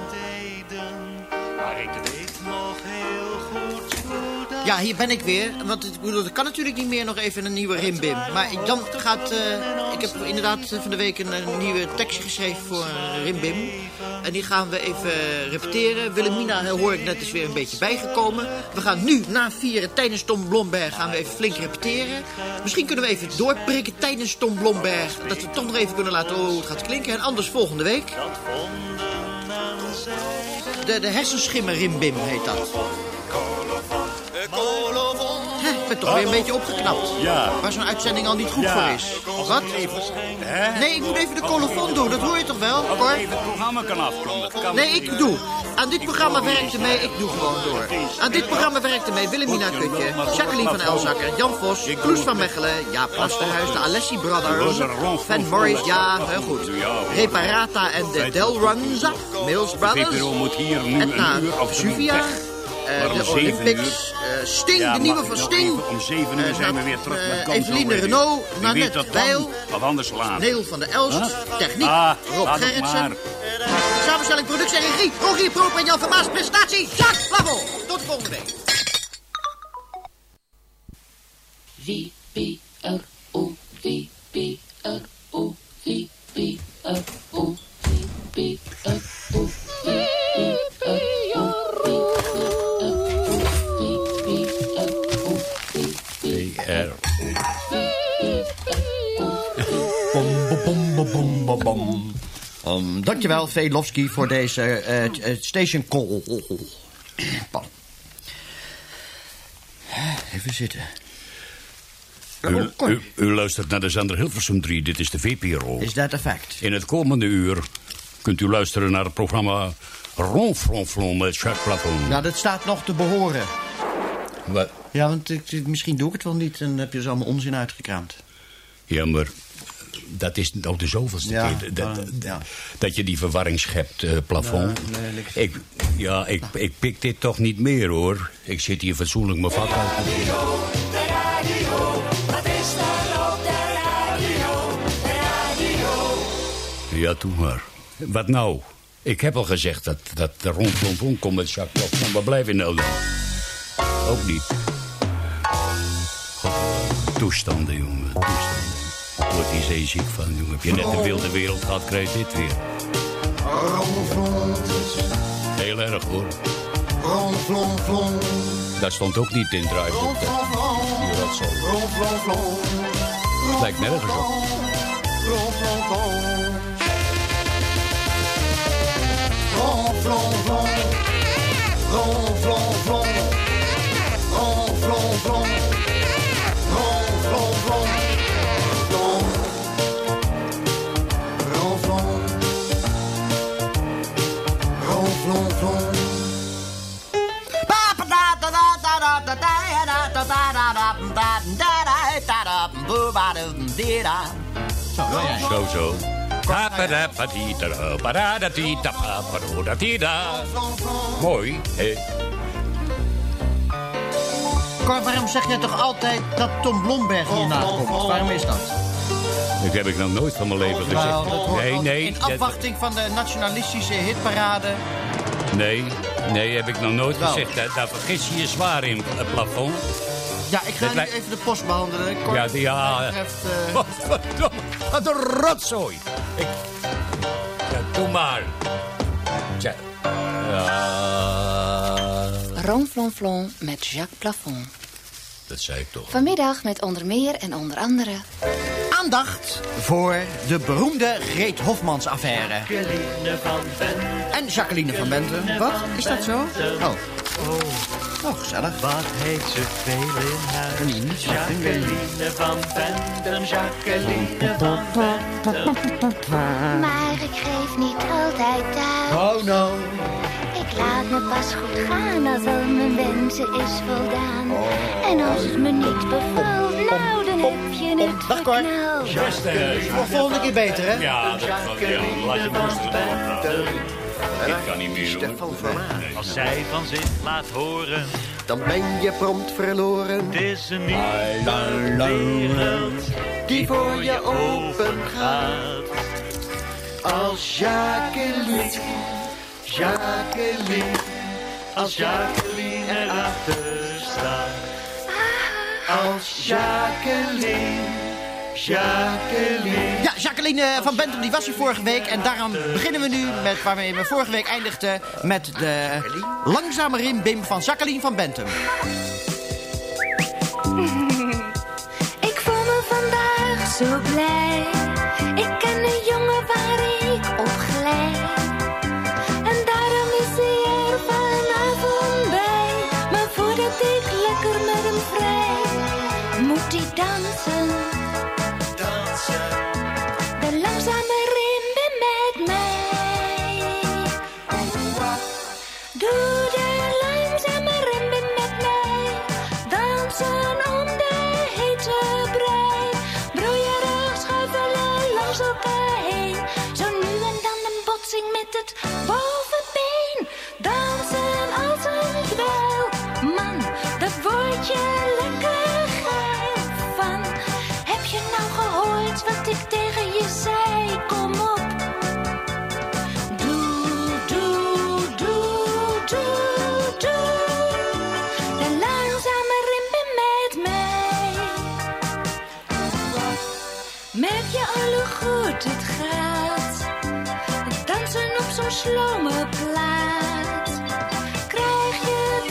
deden. Maar ik weet nog heel goed hoe dat... Ja, hier ben ik weer. Want ik bedoel, er kan natuurlijk niet meer nog even een nieuwe rimbim. Maar Jan gaat... Uh, ik heb inderdaad van de week een, een nieuwe tekstje geschreven voor een rimbim. En die gaan we even repeteren. Wilhelmina, hoor ik net, is weer een beetje bijgekomen. We gaan nu, na vieren, tijdens Tom Blomberg, gaan we even flink repeteren. Misschien kunnen we even doorprikken tijdens Tom Blomberg. Dat we toch nog even kunnen laten horen hoe het gaat klinken. En anders volgende week. De, de hersenschimmer rimbim heet dat. Hè, ik ben toch weer een beetje opgeknapt. Ja. Waar zo'n uitzending al niet goed ja. voor is. Wat? Nee, ik moet even de colofon doen, dat hoor je toch wel, Cor? Cor? Even het programma kan afkomen. Dat kan nee, ik doe. Aan dit programma werkte mee, ik doe gewoon door. Aan dit programma werkte mee Wilhelmina Kutje, Jacqueline van Elzakker, Jan Vos, Kloes van Mechelen, Jaap Plasterhuis, de Alessi Brothers, Van Morris, ja, heel goed. Reparata en de Delruns, Mills Brothers, Etna Vesuvia, uh, de Olympics, uh, Sting, ja, de nieuwe van Sting. Om zeven uur uh, zijn we weer terug met uh, Eveline Renault, Nanette Weil, Neel van der Elst, huh? Techniek, ah, Rob Gerritsen. samenstelling, productie en regie. Rogier Proper en Jan Vermaas. Presentatie, Jacques Plafond. Tot de volgende week. V P R O V P R O V P R O V P R O V P R Um, dankjewel, Velofsky, voor deze uh, station call. Even zitten. U, u, u luistert naar de zender Hilversum drie, dit is de V P R O. Is dat een fact? In het komende uur kunt u luisteren naar het programma Ronflonflon met Jacques Plafond. Nou, dat staat nog te behoren. Wat? Ja, want ik, misschien doe ik het wel niet en heb je zo allemaal onzin uitgekraamd. Ja, maar dat is nou de zoveelste ja, keer dat, uh, ja. dat je die verwarring schept, uh, Plafond. Nee, nee, ik, ja, ik, ik pik dit toch niet meer, hoor. Ik zit hier fatsoenlijk mijn vak uit. De radio, wat is er op de radio? De radio. Ja, doe maar. Wat nou? Ik heb al gezegd dat, dat de Ronflonflon komt met Jacques Plafond. Waar blijf je nou dan? Ook niet. God, toestanden, jongen, toestanden. Ik word hier zeeziek van, jongen. Heb je net de wilde wereld gehad, krijg je dit weer. Heel erg, hoor. Dat stond ook niet in het draaiboek. Hier, dat zo. Lijkt nergens op. Zo, zo. Mooi, hè? Cor, waarom zeg jij toch altijd dat Tom Blomberg hierna komt? Waarom is dat? Dat heb ik nog nooit van mijn leven gezegd. Nou, dat hoort nee, ook nee. in afwachting van de nationalistische hitparade. Nee, nee, heb ik nog nooit Wel. gezegd. Daar, daar vergis je je zwaar in, het Plafond. Ja, ik ga Dit nu lijkt- even de post behandelen. Cor, Ja, die- ja. wat mij betreft, eh, Wat, wat, wat een rotzooi. Ik... Ja, doe maar. Tja. Ja. Ronflonflon met Jacques Plafond. Dat zei ik toch. Vanmiddag met onder meer en onder andere... Aandacht voor de beroemde Greet Hofmans affaire. En Jacqueline van Benten. Wat? Is dat zo? Oh. Oh, gezellig. Wat heeft ze veel in huis? Nee, niet zo. Jacqueline van Benten, Jacqueline van Benten. Maar ik geef niet altijd thuis. Oh no. Ik laat me pas goed gaan als al mijn wensen is voldaan. En als het me niet bevalt, nou dan heb je het verknald. Voor volgende keer beter, hè? Ja, dat kan. Ja, laat je moesten. Ik kan niet meer doen. Als zij van zich laat horen, dan ben je prompt verloren. Het is een nieuwe wereld die voor je open gaat. Als Jacqueline, Jacqueline, als Jacqueline erachter staat. Als Jacqueline, Jacqueline. Ja, Jacqueline van Bentum, die was hier vorige week. En daarom beginnen we nu met waarmee we vorige week eindigden. Met de langzame rimbim van Jacqueline van Bentum. Ik voel me vandaag zo blij. Ik ken een jongen waar ik op glij. En daarom is hij er vanavond bij. Maar voordat ik lekker met hem vrij, moet hij dansen. Dansen. De langzame rimbim met mij. Doe de langzame rimbim met mij. Dansen om de hete brei. Broeierig schuifelen langs elkaar heen. Zo nu en dan een botsing met het bovenbeen. Dansen als een dweil. Man, daar word je lekker geil van. Heb je nou gehoord wat ik tegen je zei? Kom op. Doe Slomenplein.